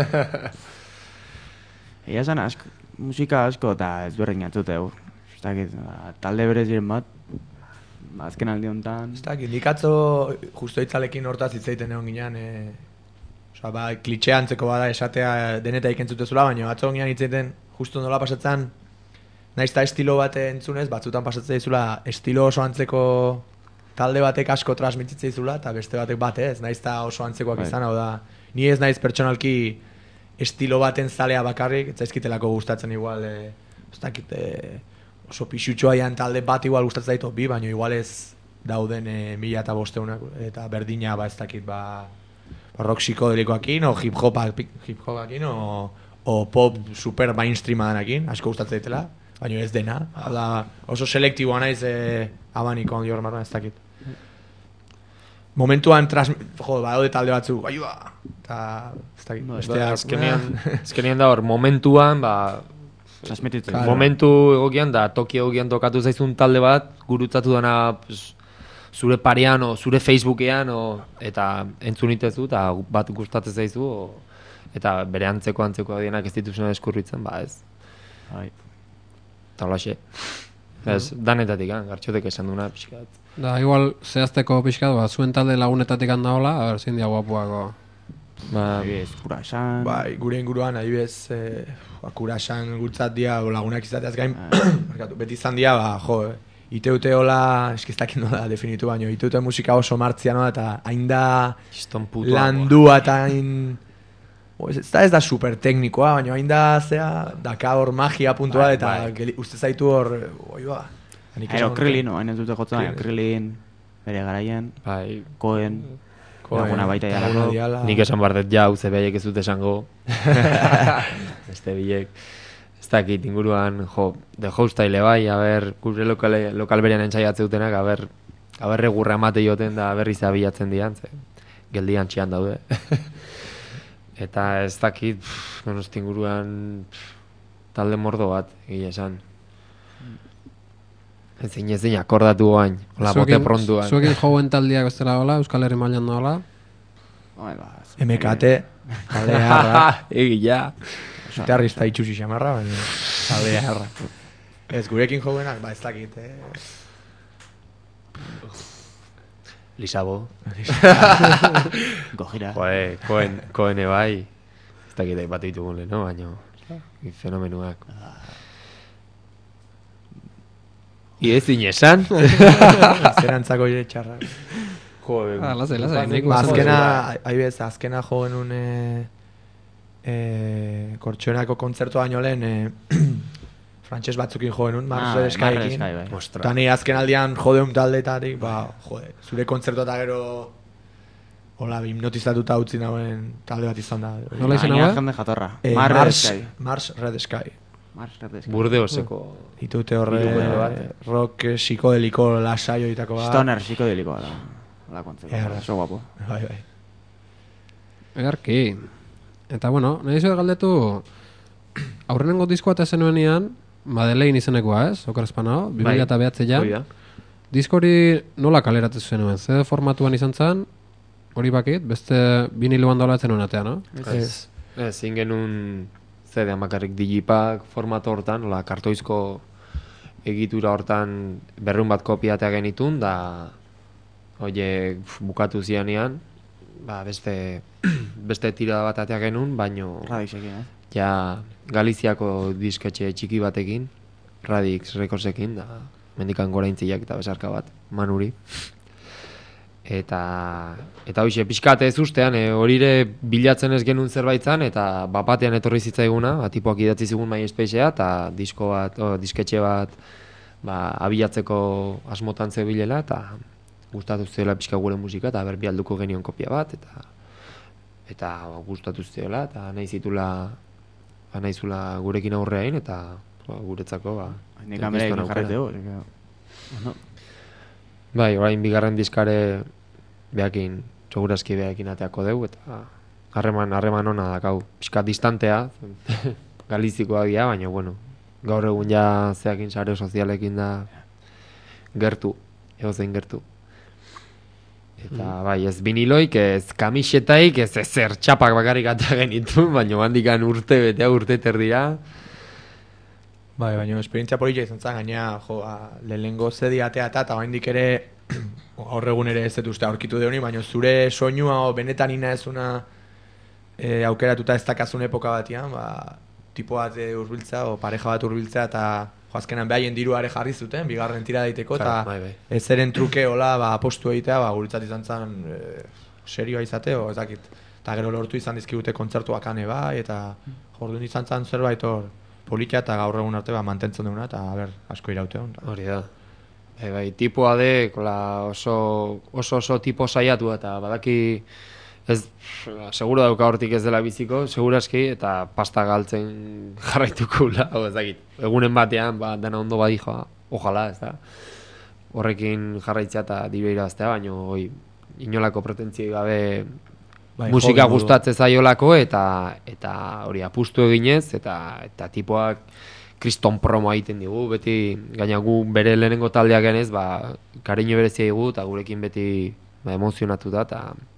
Egia esan asko, musika asko eta ezberdin entzuteu. Ez dakit, ba, talde bereziren bat, ba, azken aldi honetan... Ez dakit, nik atzo justo itzalekin hortaz hitzaiten egon ginean, e, oza, ba, klitxea antzeko bada esatea denetaik entzutezula, baina atzo ginean hitzaiten justo nola pasatzen, naiz eta estilo bate entzunez, batzutan pasatzen dizula estilo oso antzeko talde batek asko transmititzen dizula, eta beste batek bate ez, naiz eta oso antzekoak Bai. izan, hau da, ni ez naiz pertsonalki estilo baten zalea bakarrik, ez zaizkitelako gustatzen igual, e, ez dakit, e, oso pixutxoa ian talde bat igual gustatzen zaitu bi, baina igual ez dauden e, mila eta bosteunak, eta berdina, ba ez dakit, ba, ba rock psikodelikoakin, o hip hopak, hip hopakin, o, o pop super mainstreama denakin, asko gustatzen daitela, baina ez dena, da, oso selektiboa naiz e, abaniko handi hor marran ez dakit. Momentuan, tras, jo, badaude talde batzu, bai ba, eta ez dakit, No, besteak, Azkenean, azkenean da hor, momentuan, ba, Transmititzen. Claro. momentu egokian da, toki egokian tokatu zaizun talde bat, gurutzatu dana pues, zure parean, o zure Facebookean, o, eta entzunitezu, eta bat gustatzen zaizu, o, eta bere antzeko antzeko adienak ez dituzena eskurritzen, ba ez. Bai. Eta holaxe. Ez, danetatik, han, Gartxotek esan duna, pixkat. Da, igual, zehazteko pixkat, ba, zuen talde lagunetatik handa hola, a ber, zein dia guapuako. Ba, Adibidez, Kurasan... Bai, gure inguruan, adibidez, eh, ba, Kurasan gutzat dia, o lagunak izateaz gain, barkatu, beti izan dia, ba, jo, iteute hola, eskiztakin nola definitu baino, iteute musika oso martzia nola, eta hain da Kriston putoa. landua eta hain... Bo, ez, ez da ez da super teknikoa, baina hain da zea, daka hor magia puntua, Bai, eta bai. geli, uste zaitu hor, oi ba. Nik Aero, esan- Krillin, oain ez dute jotzen, Krillin. Krillin, bere garaien, Bai, Koen, Koen, laguna baita laguna jalako. diala. nik esan bardet ja, uze behaiek ez dut esango. Beste bilek. Ez dakit inguruan, jo, de hostile bai, a ber, gure lokale, lokal berean entzaiatze dutenak, a ber, Aberre gurra emate joten da berriz abiatzen dian, ze geldian txian daude. Eta ez dakit, pff, Donosti inguruan pff, talde mordo bat, egia esan. Ezin ezin akordatu goain, hola bote prontuan. Zuekin jouen taldiak bestela hola, Euskal Herri mailan doala. M K T, Alearra, Egia. gitarrista itxusi xamarra, baina Alearra. Ez gurekin jovenak, ba ez dakit, eh? Lisabo. Gojira. Joe, koen, koene bai. Ez dakit aipatu ditugun lehen, no? Baina fenomenuak. Iezin esan. Zerantzako ire txarra. Jo, Ah, lasai, lasai. nik Ba, esan azkena, dut. haibez, azkena jo genuen e, e, Kortxoenako kontzertu baino lehen e, frantses batzukin jo genuen, Mars Ah, Red Skyrekin. Mars Red Sky, bai. Ostra. Eta ni azken aldian jodeun taldetarik, ba, jode, zure kontzertu eta gero hola, hipnotizatuta utzi nauen talde bat izan da. Nola izan Baina hau? jende jatorra. Eh, Mars Red Mars, Sky. Mars Red Sky. Mars Red Sky. Burdeoseko. Itute horre Hirukote bat. rock eh, psikodeliko lasai hoitako bat. Stoner psikodelikoa da. La kontzertu. Erra. Oso guapo. Bai, bai. Egarki. Eta bueno, nahi zuet galdetu aurrenengo diskoa eta zenuenean Madeleine izenekoa, ez? Okerazpanao, bi mila eta behatzean. Hoi da. Diskori nola kaleratu zenuen? Ze formatuan izan zen? Hori bakit, beste biniloan dola etzen honatea, no? Ez, ez, ingenun C D bakarrik digipak formato hortan, ola, kartoizko egitura hortan berrun bat kopiatea genitun, da oie bukatu zianean, ba, beste, beste tirada bat atea genuen, baino Radixekin, eh? ja Galiziako disketxe txiki batekin, Radix Recordsekin, da mendikan gora intziak eta besarka bat, Manuri. Eta eta hoize pixkate ez ustean, e, horire bilatzen ez genuen zerbaitza eta bapatean etorri zitzaiguna, ba, tipoak idatzi zigun MySpacea eta disko bat, o, disketxe bat ba, abiatzeko asmotan zebilela eta gustatu zela pixka gure musika eta berbi alduko genion kopia bat eta eta ba, gustatu zela eta nahi zitula ba, nahi zula gurekin aurreain eta ba, guretzako ba, Nik amera kriston egin aukera. jarreteo. Bai, orain bigarren diskare behakin, segurazki behakin ateako deu, eta harreman harreman ona dakau. Piskat distantea, galizikoa dira, baina, bueno, gaur egun ja zeakin sare sozialekin da gertu, egozein gertu. Eta, bai, ez viniloik, ez kamisetaik, ez ezer txapak bakarrik atea genitu, baina handikan urte betea, urte terdira. Bai, baina esperientzia polita izan zen, gaina, jo, lehenengo zedi atea eta oraindik ere, gaur egun ere ez dut uste aurkitu deuni, baina zure soinua o benetan ina ezuna e, aukeratuta ez dakazun epoka batian, ba, tipo bat e, urbiltza, o pareja bat urbiltza, eta jo, azkenan behaien diruare jarri zuten, bigarren tira daiteko, eta Bai, bai. ez eren truke hola, ba, apostu egitea, ba, guretzat izan zen e, serioa izate, o ez dakit. Eta gero lortu izan dizkigute kontzertuak ane bai, eta jordun izan zen zerbait hor, politia eta gaur egun arte ba, mantentzen duguna eta a ber, asko iraute hon. Hori da. Bai, bai, tipoa de, kola, oso, oso oso tipo saiatu eta badaki ez, seguro dauka hortik ez dela biziko, seguraski, eta pasta galtzen jarraituko la, o ez dakit. Egunen batean, ba, dena ondo badi joa, ojala, ez da. Horrekin jarraitzea eta diru irabaztea, baino, oi, inolako pretentzioi gabe Bai, musika hobby modu. gustatzen zaiolako eta eta hori apustu eginez eta eta tipoak kriston promo egiten digu, beti gaina gu bere lehenengo taldeak genez, ba kariño berezia digu eta gurekin beti ba emozionatu da eta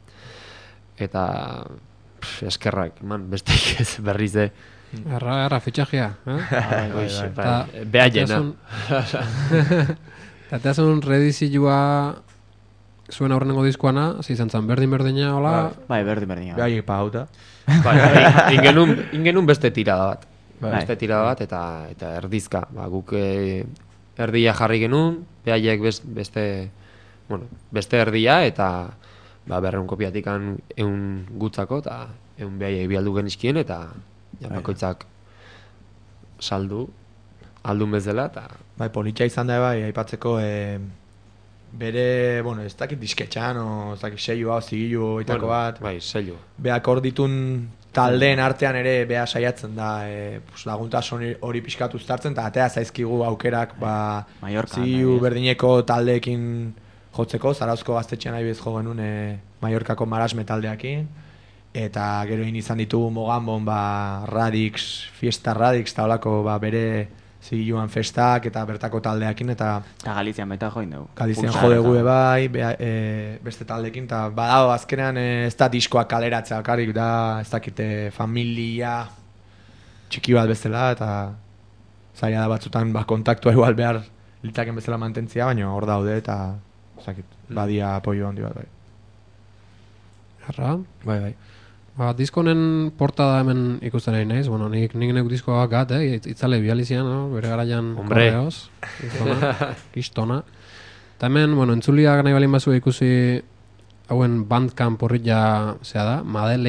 eta pff, eskerrak, man, besteik ez berriz de. Erra, erra, fitxajea, eh? Bai, bai, Oixe, bai. bai, beha jena. Eta zuen redizioa zuen aurrenengo diskoana, ze izan zen berdin-berdina, hola, Bai, berdin berdina. Behaiek pagauta. Bai, ingenun, ingenun beste tirada bat. Bai. Beste tirada bat eta eta erdizka. Ba, guk e, erdia jarri genuen, behaiek best, beste, bueno, beste erdia eta ba, berreun kopiatikan eun gutzako eta eun behaiek bialdu genizkien eta ja, bakoitzak saldu, aldun bezala eta Bai, politxa izan da bai, aipatzeko e, bere, bueno, ez dakit disketxan, o ez dakit seioa, zigilu oitako bat. bai, sello. Beak hor ditun taldeen artean ere bea saiatzen da e, pues, laguntasun hori pixkatu uztartzen, eta atea zaizkigu aukerak ba, Mallorcan, zigilu adibidez. berdineko taldeekin jotzeko, Zarauzko gaztetxean aibez jo genuen e, Mallorcako marasme taldeakin, eta gero egin izan ditugu Mogambon ba, Radix, Fiesta Radix, eta holako ba, bere zigiluan festak eta bertako taldeakin, eta Eta Galizian baita join dugu. Galizian Pulsar jo eta- dugu bai, be, e, beste taldekin, eta badao azkenean e, ez da diskoak kaleratzea bakarrik da, ez dakite familia txiki bat bezala, eta zaila da batzutan ba, kontaktua igual behar litzaken bezala mantentzia, baina hor daude eta ez dakit, badia apoio handi bat bai. Erra. Bai, bai. Ba, diskonen portada hemen ikusten ari naiz. Bueno, nik nik neuk diskoa gat, eh? Itz- Itzale bializian, no? Bere garaian Hombre. korreoz. Kistona. Kistona. Eta hemen, bueno, entzuliak nahi balin bazu ikusi hauen Bandcamp horria zea da,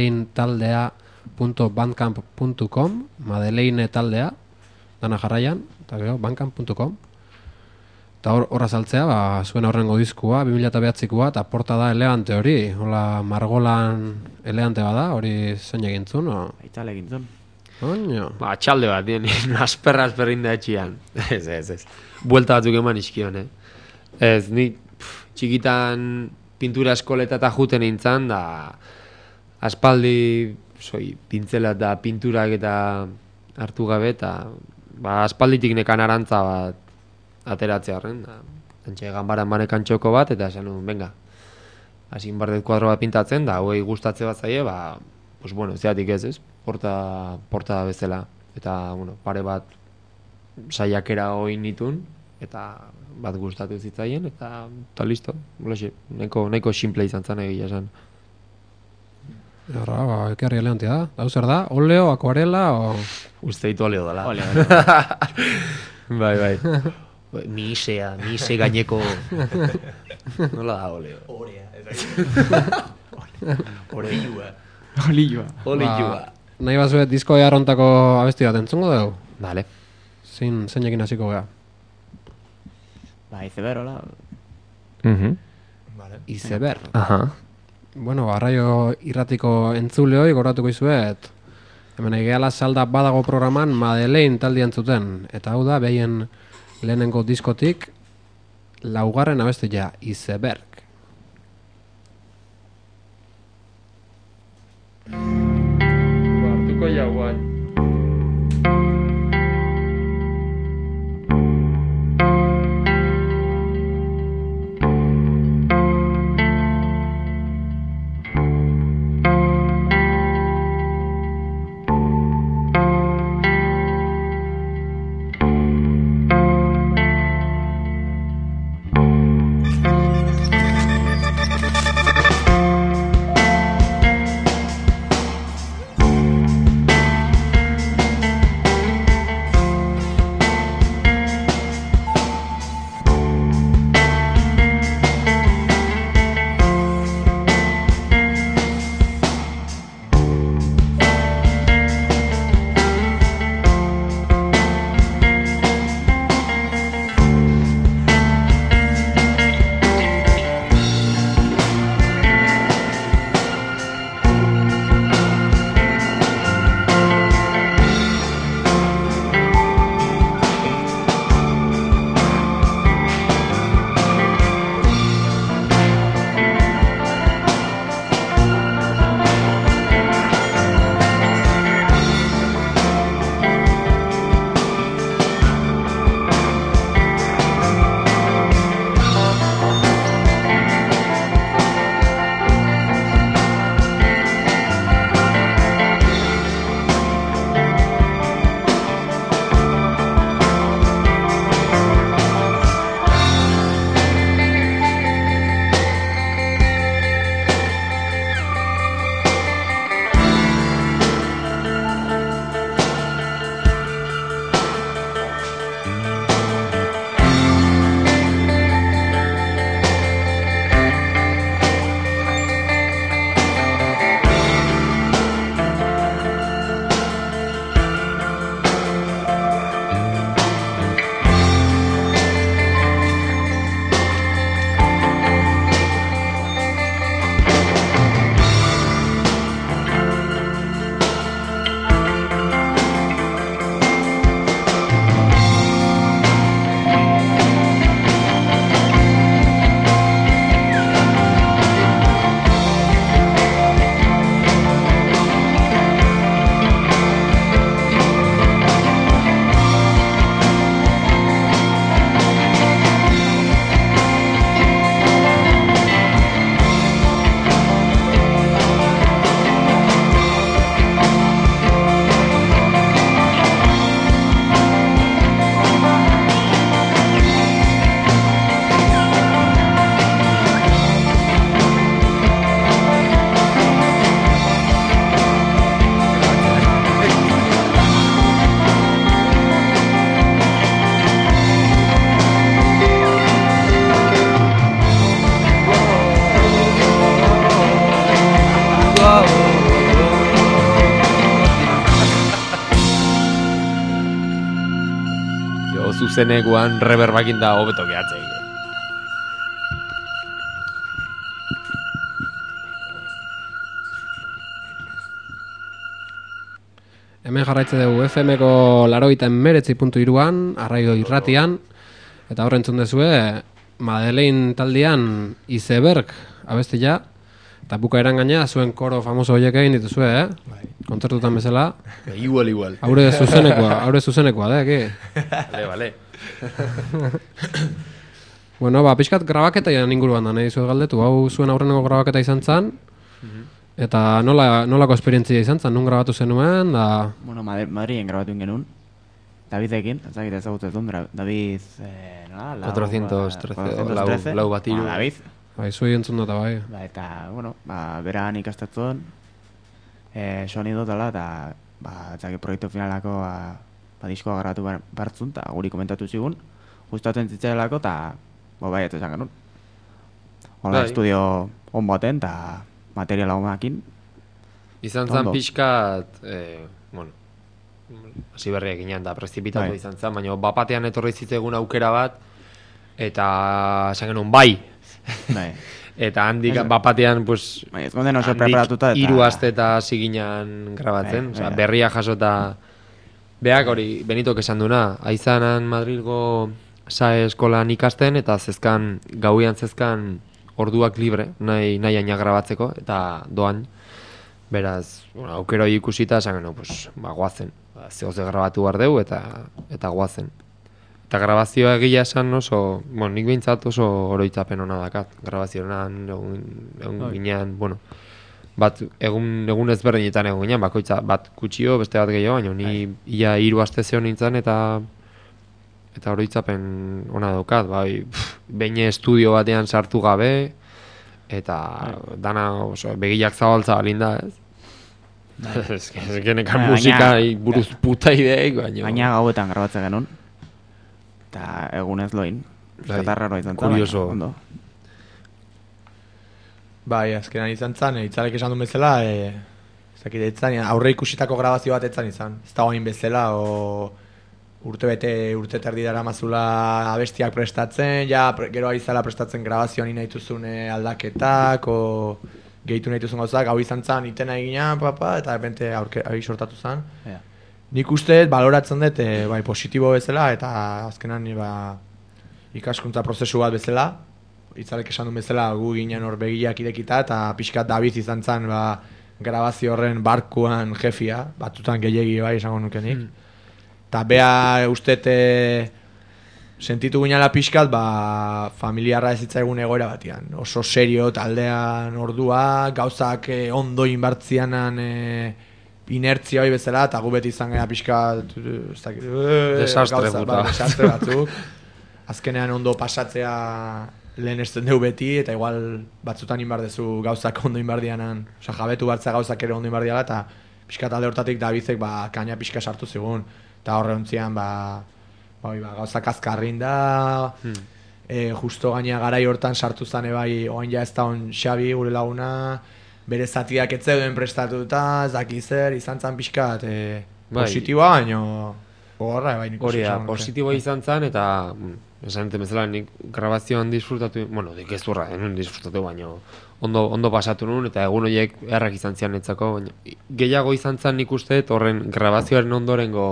madeleinetaldea.bandcamp puntu com, Madeleine taldea, dana jarraian, eta gero, bandcamp puntu com. Eta hor, horra saltzea, ba, zuen aurrengo diskua, bi mila bederatzikoa, eta portada elegante hori, hola margolan elegante bada, hori zein egintzun, o? Aitzale egin zuen. Oño. Ba, txalde bat, dien, asperra asperrin da etxian. Ez, ez, ez. Buelta batzuk eman iskion, eh? Ez, ni pff, txikitan pintura eskoleta eta juten nintzen, da aspaldi, soi, pintzela eta pinturak eta hartu gabe, eta ba, aspalditik nekan arantza bat ateratzearen, da, antxe ganbaran banekan txoko bat, eta esan nuen, venga, hasin bardet kuadro bat pintatzen, da, hoi gustatze bat zaie, ba, pues bueno, zeatik ez, ez, porta, porta bezala, eta, bueno, pare bat saiakera hoi nitun, eta bat gustatu zitzaien, eta, eta listo, holaxe, nahiko, nahiko simple izan zen egia esan. Erra, ba, ekerri elegantia da. Dau zer da? Oleo, akuarela, o... Uste ditu oleo dela. Ole, ole. Bai, bai. Misea, mise gaineko... Nola da oleo? Orea, ez Oreilua. Olioa. Oreilua. Nahi bazue disko jarrontako abesti bat entzungo dugu? Vale. Zein, zeinekin hasiko gea? Ba, izeber, hola. Mhm. Vale. Izeber. Aha. Bueno, arraio irratiko entzuleoi goratuko izuet. Hemen egeala salda badago programan Madeleine taldean zuten. Eta hau da, behien lehenengo diskotik laugarren abestia, Izeberg. Hartuko jauan. Thank zuzenekoan reverbakin da hobeto gehatzei. Hemen jarraitze dugu F M-ko larogeita hemeretzi puntu hiruan, Arraio irratian, eta horren entzun dezue, Madeleine taldean Iceberg abestia, eta bukaeran gaina zuen koro famoso horiek egin dituzue, eh? Kontzertutan bezala. Igual, igual. Haure zuzenekoa, haure zuzenekoa, da, eki? Vale, vale. Bueno, ba, pixkat grabaketa inguruan da, nahi zuet galdetu, hau zuen aurreneko grabaketa izan zen, eta nola, nolako esperientzia izan zen, nun grabatu zenuen, da... Bueno, Madrien grabatu genuen, Davidekin, ez dakit ezagutzen duen, David... Eh, nola, lau, cuatrocientos trece, lau, lau bat hiru. Ah, David. Bai, zuei entzun dut, bai. Ba, eta, bueno, ba, beran ikastetzen, eh, sonido dela, eta, ba, etzaki proiektu finalako, ba, ba diskoa grabatu bartzun, eta guri komentatu zigun, gustatzen zitzaelako, eta, bo, bai, eto esan genuen. Hola, Bai. estudio on baten, eta materiala honakin. Izan zan Ondo. pixkat, eh, bueno, hasi berriak ginen da prezipitatu Bai. izan zan, baina bapatean etorri zitzegun aukera bat, eta esan genuen bai. Bai. Eta handik bapatean, pues, Bai, ez gonden oso preparatuta, eta... hiru aste eta hasi ginen grabatzen, Bai, osea, bai. berria jasota beak hori, Benitok esan duna, aizanan Madrilgo sae eskolan ikasten, eta zezkan, gauian zezkan orduak libre, nahi, nahi aina grabatzeko, eta doan, beraz, bueno, aukero hori ikusita, esan genuen, pues, ba, guazen, ba, zehoze grabatu behar dugu, eta, eta guazen. Eta grabazioa egia esan oso, bueno, nik behintzat oso oroitzapen hona dakat. Grabazioan egun, egun ginean, bueno, bat egun, egun ezberdinetan egun ginean, bakoitza bat kutsio, beste bat gehiago, baina ni ia hiru aste zehon nintzen eta eta oroitzapen ona daukat, bai, pff, behin estudio batean sartu gabe, eta dana oso begiak zabaltza balinda, ez? Ez genekan Baina- musika buruz puta ideik, baina... Gaina gauetan grabatzen genuen. Eta egunez loin. Bai, Zatarraro izan zen, kurioso. baina, ondo. Bai, azkenan izan zen, itzalek esan duen bezala, e, ez dakit, etzan, aurre ikusitako grabazio bat etzan izan. Ez da oain bezala, o urte bete, urte terdi dara mazula abestiak prestatzen, ja, pre, gero aizala prestatzen grabazioan nahi dituzun eh, aldaketak, o gehitu nahi dituzun gauzak, hau izan zen, itena egina, papa, eta epente aurke, hori sortatu zen. Ja. Nik uste baloratzen dut, e, bai, positibo bezala, eta azkenan e, ba, ikaskuntza prozesu bat bezala, itzalek esan duen bezala, gu ginen hor begiak irekita, eta pixkat David izan zen, ba, grabazio horren barkuan jefia, batutan gehiegi bai esango nukenik. Hmm. Eta bea ustet e, sentitu ginala pixkat, ba, familiarra ez zitzaigun egoera batean. Oso serio taldean ordua, gauzak e, ondo inbartzianan e, inertzia hori bezala, eta gu beti izan gara pixkat ez dakit, e, Desastre gauza, puta. ba, desastre batzuk. Azkenean ondo pasatzea lehen esten dugu beti, eta igual batzutan inbardezu gauzak ondo inbardianan, oza, jabetu bartzea gauzak ere ondo inbardiala, eta pixka talde hortatik Davidek ba, kaina pixka sartu zigun, eta horre ontzian ba, ba, ba, gauzak azkarrin da, Hmm. e, justo gaina garai hortan sartu zane bai, oain ja ez da on Xabi gure laguna, bere zatiak ez zeuden prestatuta, ez daki zer, izan zan pixkat e, Bai. positiboa, baino gogorra, bai, nik Hori uste da, esango nuke. positiboa izan zen, eta mm, esan enten bezala nik grabazioan disfrutatu, bueno, dik ez durra, enun disfrutatu, baina ondo, ondo pasatu nuen, eta egun horiek errak izan zian netzako, baina gehiago izan zen nik uste, horren grabazioaren ondorengo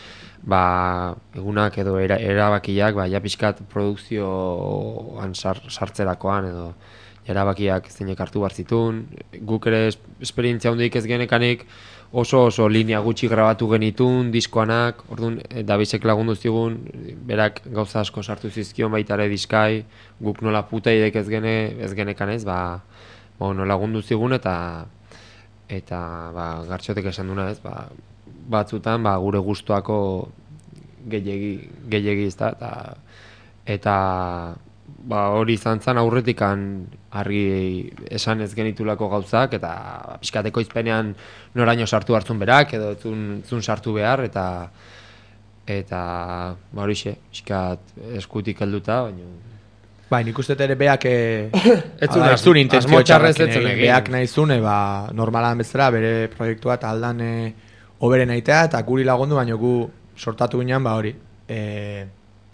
ba, egunak edo era, erabakiak, ba, ja pixkat produkzioan sar, sartzerakoan, edo erabakiak zeinek hartu behar zituen, guk ere es, esperientzia hondik ez genekanik, oso oso linea gutxi grabatu genitun, diskoanak, orduan Davidek lagundu zigun, berak gauza asko sartu zizkion baita ere diskai, guk nola puta idek ez gene, ez genekan ez, ba, bueno, lagundu zigun eta eta ba, Gartxotek esan duna ez, ba, batzutan ba, gure gustuako gehiegi, gehiegi ez da, eta, eta ba, hori izan zen aurretikan argi esan ez genitulako gauzak, eta ba, pixkateko izpenean noraino sartu hartzun berak, edo etzun, etzun sartu behar, eta eta ba, horixe, pixkat eskutik helduta, baina... Bai, nik uste ere beak e, Ez zuen ala, ez zuen intentzio asmo txarrez txarrekin ez zuen egin. egin. Beak nahi zune, ba, normalan bezala bere proiektua eta aldan e, oberen aitea, eta guri lagundu, baina gu sortatu ginean, ba hori. E,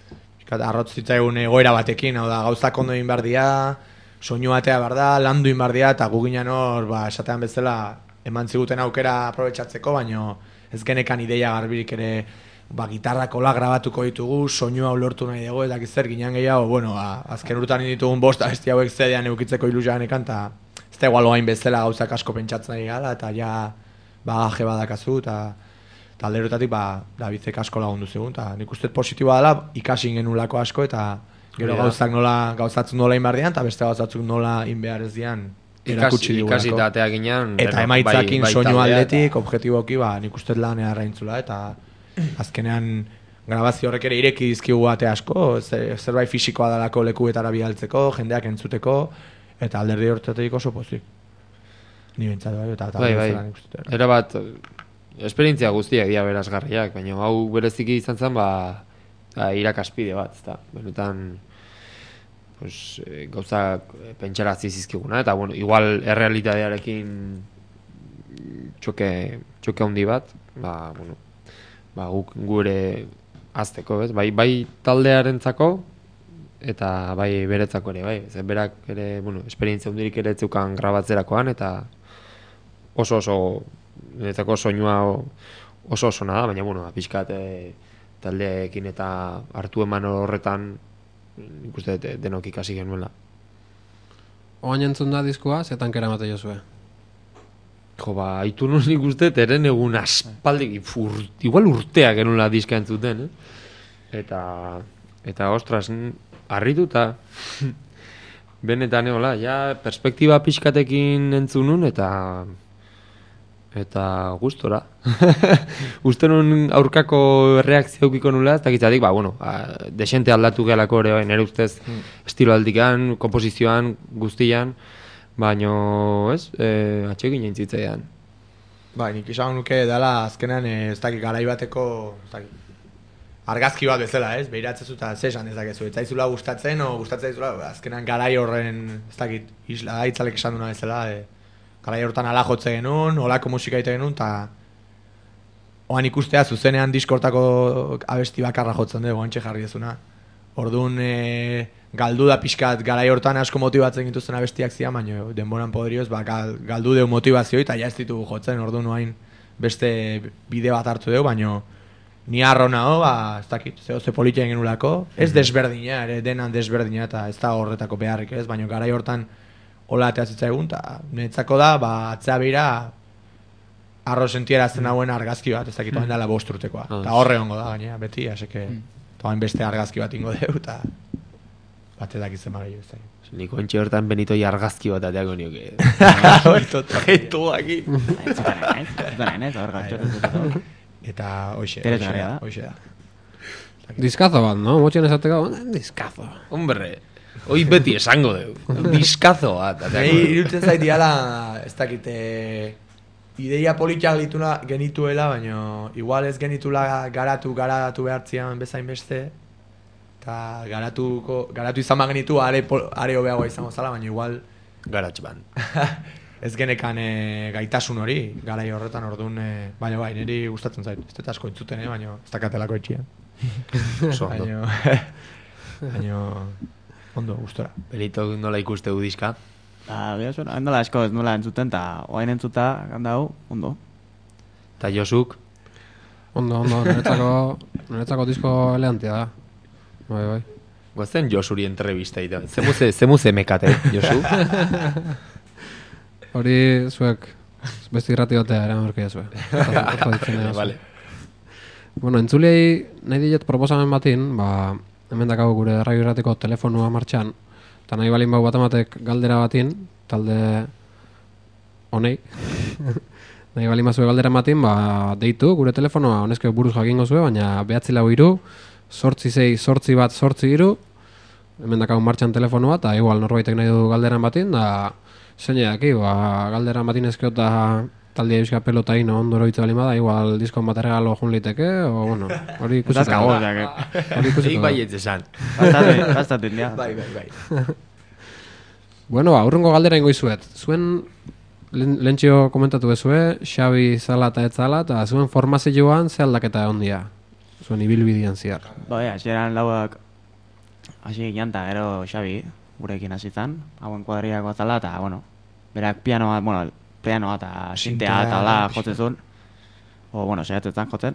pixkat arrotz zitzaigun egoera batekin, hau da, gauzak ondo egin behar dira, soinu batea behar da, landu egin behar dira, eta gu ginen hor, ba, esatean bezala, eman ziguten aukera aprobetxatzeko, baino ez genekan ideia garbirik ere, ba, gitarrak hola grabatuko ditugu, soinua ulertu nahi dugu, eta zer ginen gehiago, bueno, ba, azken urtan ditugun bost abesti hauek zedean eukitzeko ilusia genekan, eta ez da igual oain bezala gauzak asko pentsatzen ari gara, eta ja bagaje badakazu, eta alderotatik ba, Davidek asko lagundu zigun, eta nik uste positiboa dela ikasi genulako asko, eta gero gauzak nola, gauzatzen nola inbardian, eta beste gauzatzuk nola inbehar ez dian, erakutsi digulako. Ikasi eta atea ginen, eta emaitzakin bai, bai soinu aldetik, objetiboki, ba, nik uste lan erraintzula, eta azkenean grabazio horrek ere ireki dizkigu bate asko, zerbait fisikoa dalako lekuetara bidaltzeko, jendeak entzuteko, eta alderdi horretatik oso pozik. Ni bentsatu, eta bai, bai. Era bat, esperientzia guztiak dira berazgarriak, baina hau bereziki izan zen, ba, ba irakaspide bat, ezta. Benetan, pues, gauzak pentsarazi zizkiguna, eta bueno, igual errealitatearekin txoke, txoke handi bat, ba, bueno, ba, guk gure azteko, ez? Bai, bai taldearentzako eta bai beretzako ere, bai. Zer berak ere, bueno, esperientzia hundirik ere etzeukan grabatzerakoan, eta oso oso niretzako soinua oso oso nada, baina bueno, pixkat e, taldeekin eta hartu eman horretan ikuste denok ikasi genuela. Oain entzun da diskoa, zetan kera mate jozue? Jo, ba, haitu nun ikuste, eren egun aspaldik, ur, igual urteak genula diska entzuten, eh? Eta, eta ostras, harrituta, benetan egola, ja, perspektiba pixkatekin entzunun, eta, eta gustora. Uste nun aurkako reakzio eukiko nula, ez dakitzatik, ba, bueno, desente aldatu gehalako ere, nire ustez, mm. estilo aldikan, komposizioan, guztian, baino, ez, e, atxekin jentzitzaidan. Ba, nik izan nuke dela azkenean ez dakit garai bateko ez dakit, argazki bat bezala, ez? Behiratzezu eta zesan ez dakizu. Ez zaizula gustatzen o gustatzen zaizula, azkenean garai horren, ez dakit, isla itzalek esan duna bezala, e, garai hortan ala jotze genuen, olako musika egite genuen, eta oan ikustea zuzenean diskortako abesti bakarra jotzen dugu, antxe jarri dezuna. Orduan, e, galdu da pixkat, garai hortan asko motibatzen gintuzten abestiak zian, baina denboran poderioz, ba, gal, galdu deu motivazioi, eta ja ez ditugu jotzen, orduan noain beste bide bat hartu deu, baina ni harro nago, ba, ez dakit, zeo ze politia genulako, ez desberdina, ere denan desberdina, eta ez da horretako beharrik, ez, baina garai hortan hola ateatzitza egun, eta netzako da, ba, atzea beira, arro sentierazten hauen argazki bat, ez dakit, oain dela bost urtekoa, eta horre hongo da, gainea, beti, aseke, oain beste argazki bat ingo deu, eta bat edakitzen magai ez da. Niko entxe hortan Benitoi argazki bat ateako nioke. Jetu aki. Eta hoxe, hoxe da, hoxe da. Diskazo bat, no? Motxen esateko, diskazo. Hombre, hoi beti esango deu. Diskazo bat. Nei irutzen zaiti ala, ez dakite, ideia politiak genituela, baina igual ez genitula garatu, garatu behartzian bezain beste, eta garatuko, garatu izan magenitu are, are hobeagoa izango zala, baina igual garatxban. Ez genekan e, gaitasun hori, garai horretan orduan, e, baina bai, niri gustatzen zait, ez dut asko entzuten, eh, baina ez dakatelako etxian. Baina, baina, ondo, gustora. Benito nola ikuste du diska? Ba, bera zuen, handela asko ez nola entzuten, eta oain entzuta, handau, ondo. Eta Josuk? Ondo, ondo, niretzako, niretzako disko eleantia da. Bai, bai. Goazen Josuri entrevista ita. Zemuz emekate, Josu? Hori zuek, beste irrati batea eran horkia zuek. Vale. Bueno, entzulei nahi diet proposamen batin, ba, hemen dakau gure radio irratiko telefonua martxan, eta nahi balin bau bat ematek galdera batin, talde honei, nahi balin bazue galdera batin, ba, deitu gure telefonoa, honezke buruz jakingo zue, baina behatzi lau iru, sortzi zei, sortzi bat, sortzi iru, hemen dakau martxan telefonoa, eta igual norbaitek nahi du galderan batin, da zein edaki, ba, galderan batin ezkeo eta taldia euska pelota ino ondoro hitz balima da, igual diskon bat erregalo jun liteke, o, bueno, hori ikusiko. Hori ikusiko. Eik bai ez esan. Bastaten, ja. Bai, bai, bai. Bueno, ba, urrengo galdera ingo izuet. Zuen, lentxio komentatu bezue, Xabi zala eta ez zala, eta zuen formazioan ze aldaketa ondia? Zuen ibilbidean ziar. Ba, ja, xeran lauak hasi ginen, eta gero Xabi, gurekin hasi zan, hauen kuadriako zala, eta, bueno, berak pianoa, bueno, pianoa eta sintea eta hola jotzen zuen. O, bueno, saiatzen zan jotzen.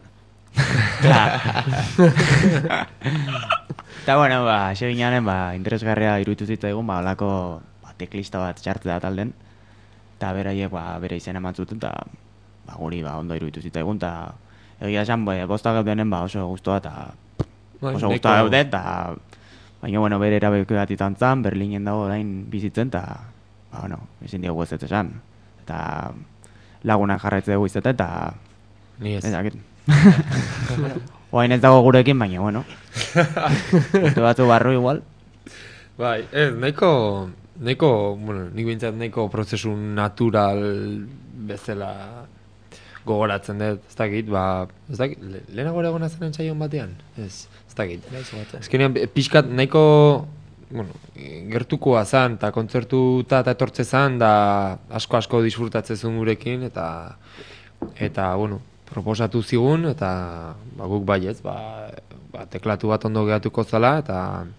Eta, bueno, ba, hasi ginen, ba, interesgarria iruditu zitzaigun, ba, holako ba, teklista bat txartzea talden. Eta beraiek, ba, bere izena eman zuten, eta ba, guri ba, ondo iruditu zitzaigun, eta egia esan, ba, bosta gaudenen, ba, oso guztua, eta oso guztua gaude, eta baina, bueno, bere erabeko bat izan zan, Berlinen dago orain bizitzen, eta, ba, bueno, ezin diogu ez ez esan. Eta lagunak jarraitze dugu izaten, eta Ni ez. ez dakit. Oain ez dago gurekin, baina, bueno, urte batzu barru igual. Bai, ez, nahiko, nahiko, bueno, nik bintzat nahiko prozesu natural bezala gogoratzen dut, ez dakit, ba, ez dakit, le, lehenago ere egona zen entzaion batean, ez, ez dakit. Ezkenean, pixkat nahiko, bueno, gertukoa zan, eta kontzertuta eta etortze zan, da asko-asko disfrutatzen zuen gurekin, eta, eta, bueno, proposatu zigun, eta ba, guk baietz, ba, ba, teklatu bat ondo gehatuko zala, eta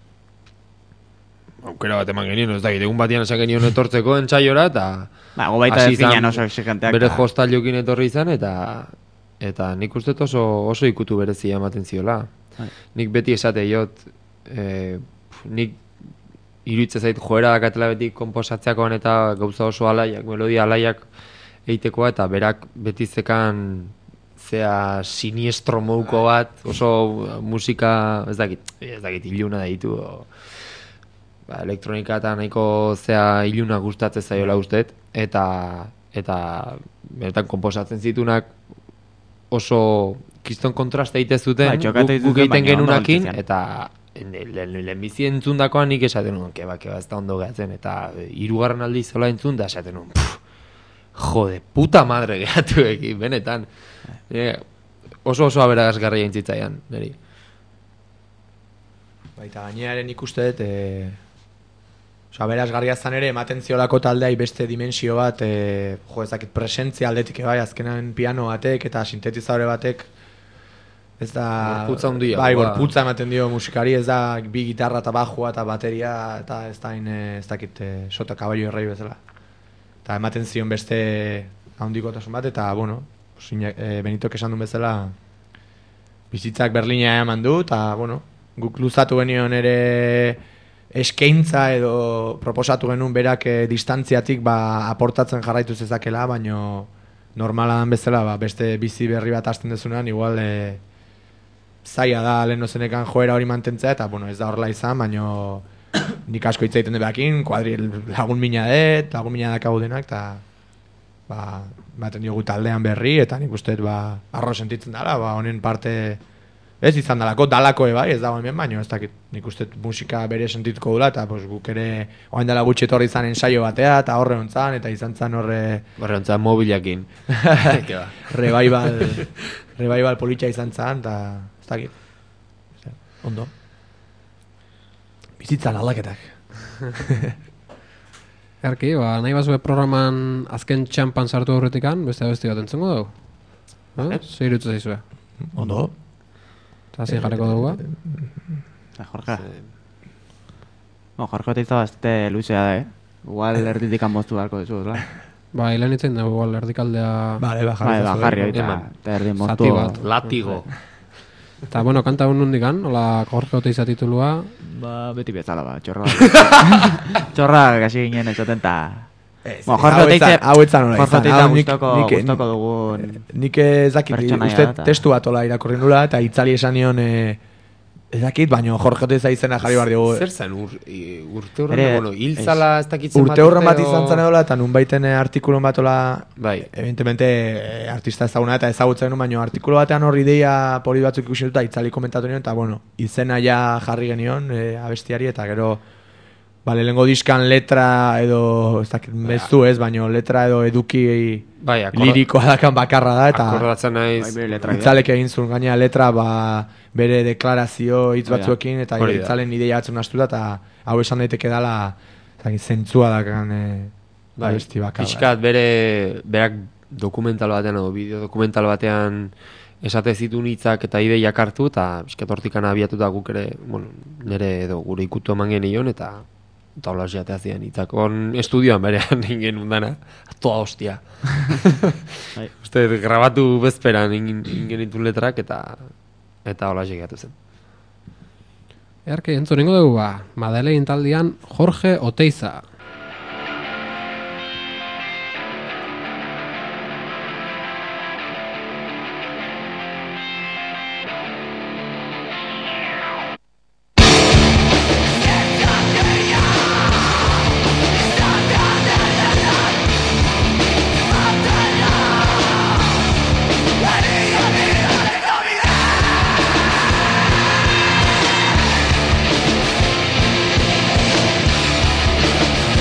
aukera bat eman genien, ez dakit, egun batian esan genion etortzeko entzaiora, eta Ba, gu baita definan oso exigenteak. bere jostailokin etorri izan, eta eta nik uste oso, oso ikutu berezia ematen ziola. Bai. Nik beti esate jot, e, nik iruditzen zait joera dakatela beti konposatzeakoan eta gauza oso alaiak, melodia alaiak egitekoa, eta berak beti zekan zea siniestro mouko bat, oso musika, ez dakit, ez dakit, iluna da ditu, o, ba, elektronika eta nahiko zea iluna gustatzen zaiola usteet, eta eta benetan konposatzen zitunak oso kriston kontraste egite zuten, Bai, txokatu guk, egiten guk zuten, egiten baina ondo genunakin, gelditzen. eta lehenbizi entzundakoan nik esaten nuen, keba, keba, ez da ondo gehatzen, eta hirugarren aldi zola entzun da esaten nuen, pff, jode, puta madre gehatu ekin, benetan. E, oso oso aberasgarria intzitzaian, niri. Baita gainearen ikuste dut, e, oza, berazgarria zan ere, ematen ziolako taldeai beste dimensio bat, e, jo, ezakit presentzia aldetik bai, azkenan piano batek eta sintetizadore batek, ez da... Gorputza handia, Bai, ba. gorputza ematen dio musikari, ez da bi gitarra eta bajua eta bateria, eta ez da hain, e, ez dakit, e, sota kabailo errei bezala. Eta ematen zion beste handikotasun bat, eta, bueno, Zine, e, Benitok esan duen bezala bizitzak Berlina eman du, eta, bueno, guk luzatu genion ere eskaintza edo proposatu genuen berak e, distantziatik ba, aportatzen jarraitu zezakela, baino normala dan bezala ba, beste bizi berri bat hasten dezunean, igual e, zaila da lehen ozenekan joera hori mantentzea, eta bueno, ez da horrela izan, baino nik asko hitz egiten dut behakin, kuadril lagun mina dut, lagun mina dakagu denak, eta ba, baten diogu taldean berri, eta nik uste dut ba, arro sentitzen dela, ba, honen parte ez izan dalako, dalako bai, ez dago hemen, baino ez dakit, nik uste dut musika bere sentituko dula, eta pues, guk ere oain dela gutxi etorri izan ensaio batea, eta horre hontzan, eta izan zan horre Barreontza mobilakin. revival, revival politxa izan zan, eta ez dakit, ondo. Bizitzan aldaketak. Erki, ba, nahi bazue programan azken txampan sartu aurretikan, beste beste bat entzungo dugu? Eh? Zer irutu zaizue? Ondo. Eta zin jarreko dugu, ba? Eta Jorge. Bo, Jorge oteiza bastante luzea da, eh? Igual erditik moztu beharko duzu, la? Ba, hilen itzen dugu, igual, erdikaldea... Vale, ba, Bai, jarri. ba, jarri hori, Eman. eta erdi moztu... Zati bat. Latigo. Eta, bueno, kanta hon nondikan, hola Jorge Oteiza titulua. Ba, beti bezala, ba, txorra. Txorra gasi ginen esaten, eta... Bueno, Jorge hau ez da- Oteiza... hau ez zan hori Jorge izan, Oteiza hau nik- gustoko, nik- gustoko dugun... Nik ez dakit, Pertsonaia uste da, eta- testu bat ola irakurri nula, eta itzali esan nion, eh, ez dakit, baino Jorge Oteiza izena jarri behar diogu. Zer zen, ur, i- urte horren, Ere, bueno, hiltzala ez dakitzen Urte horren bat izan zen edola, eta nun baiten artikulun bat ola, Bai, evidentemente eh, artista ezaguna eta ezagutzen nuen, baino artikulu batean hor ideia poli batzuk ikusi dut, eta itzali komentatu nion, eta bueno, izena ja jarri genion eh, abestiari, eta gero ba, lehengo diskan letra edo, ez dakit, mezu ez, baino letra edo eduki bai, akorda- lirikoa dakan bakarra da, eta akordatzen Bai, naiz, bere letra dira. itzalek egin zuen gaina letra ba, bere deklarazio hitz Hori da. batzuekin, eta Hori da. itzalen ideia batzun astu da, eta hau esan daiteke dala, ez dakit, zentzua dakan e, bai, abesti bakarra. pixkat bere, berak dokumental batean edo bideo dokumental batean esate zituen hitzak eta ideiak hartu, eta eskatortikan abiatuta guk ere, bueno, nire edo gure ikutu eman genion, eta eta hola jatea zian hitzak. On estudioan berean ingen undana, toa hostia. Uste, grabatu bezperan ingen ditun letrak, eta eta hola jegatu zen. Earki, entzun ingo dugu ba, Madeleine taldean Jorge Oteiza. We'll be right back.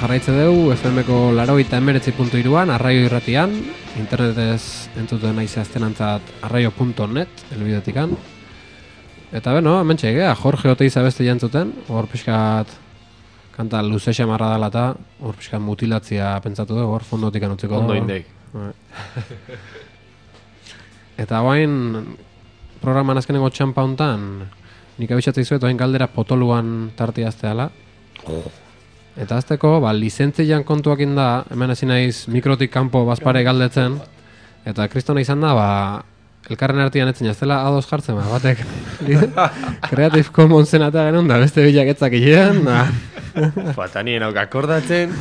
jarraitze dugu F M-ko laurogeita hemeretzi puntu hiruan, Arraio irratian, internetez entzuten naiz aztenantzat arraio punto net, elbidetikan. Eta beno, hemen txegea, Jorge Oteiza beste jantzuten, hor pixkat kanta luze xamarra dela eta hor pixkat mutilatzia pentsatu dugu, hor fondotik anutziko. Ondo indek. Eta guain programan azkenengo txampa hontan, nik abitxatzei zuet, oain galdera potoluan tartia azteala. Eta azteko, ba, lizentzian kontuakin da, hemen hasi naiz mikrotik kanpo bazpare galdetzen, eta kristona izan da, ba, elkarren artian etzen jaztela ados jartzen, ba, batek Creative Commonsen eta genuen da, beste bilaketzak idean, da. Fata nien auk akordatzen.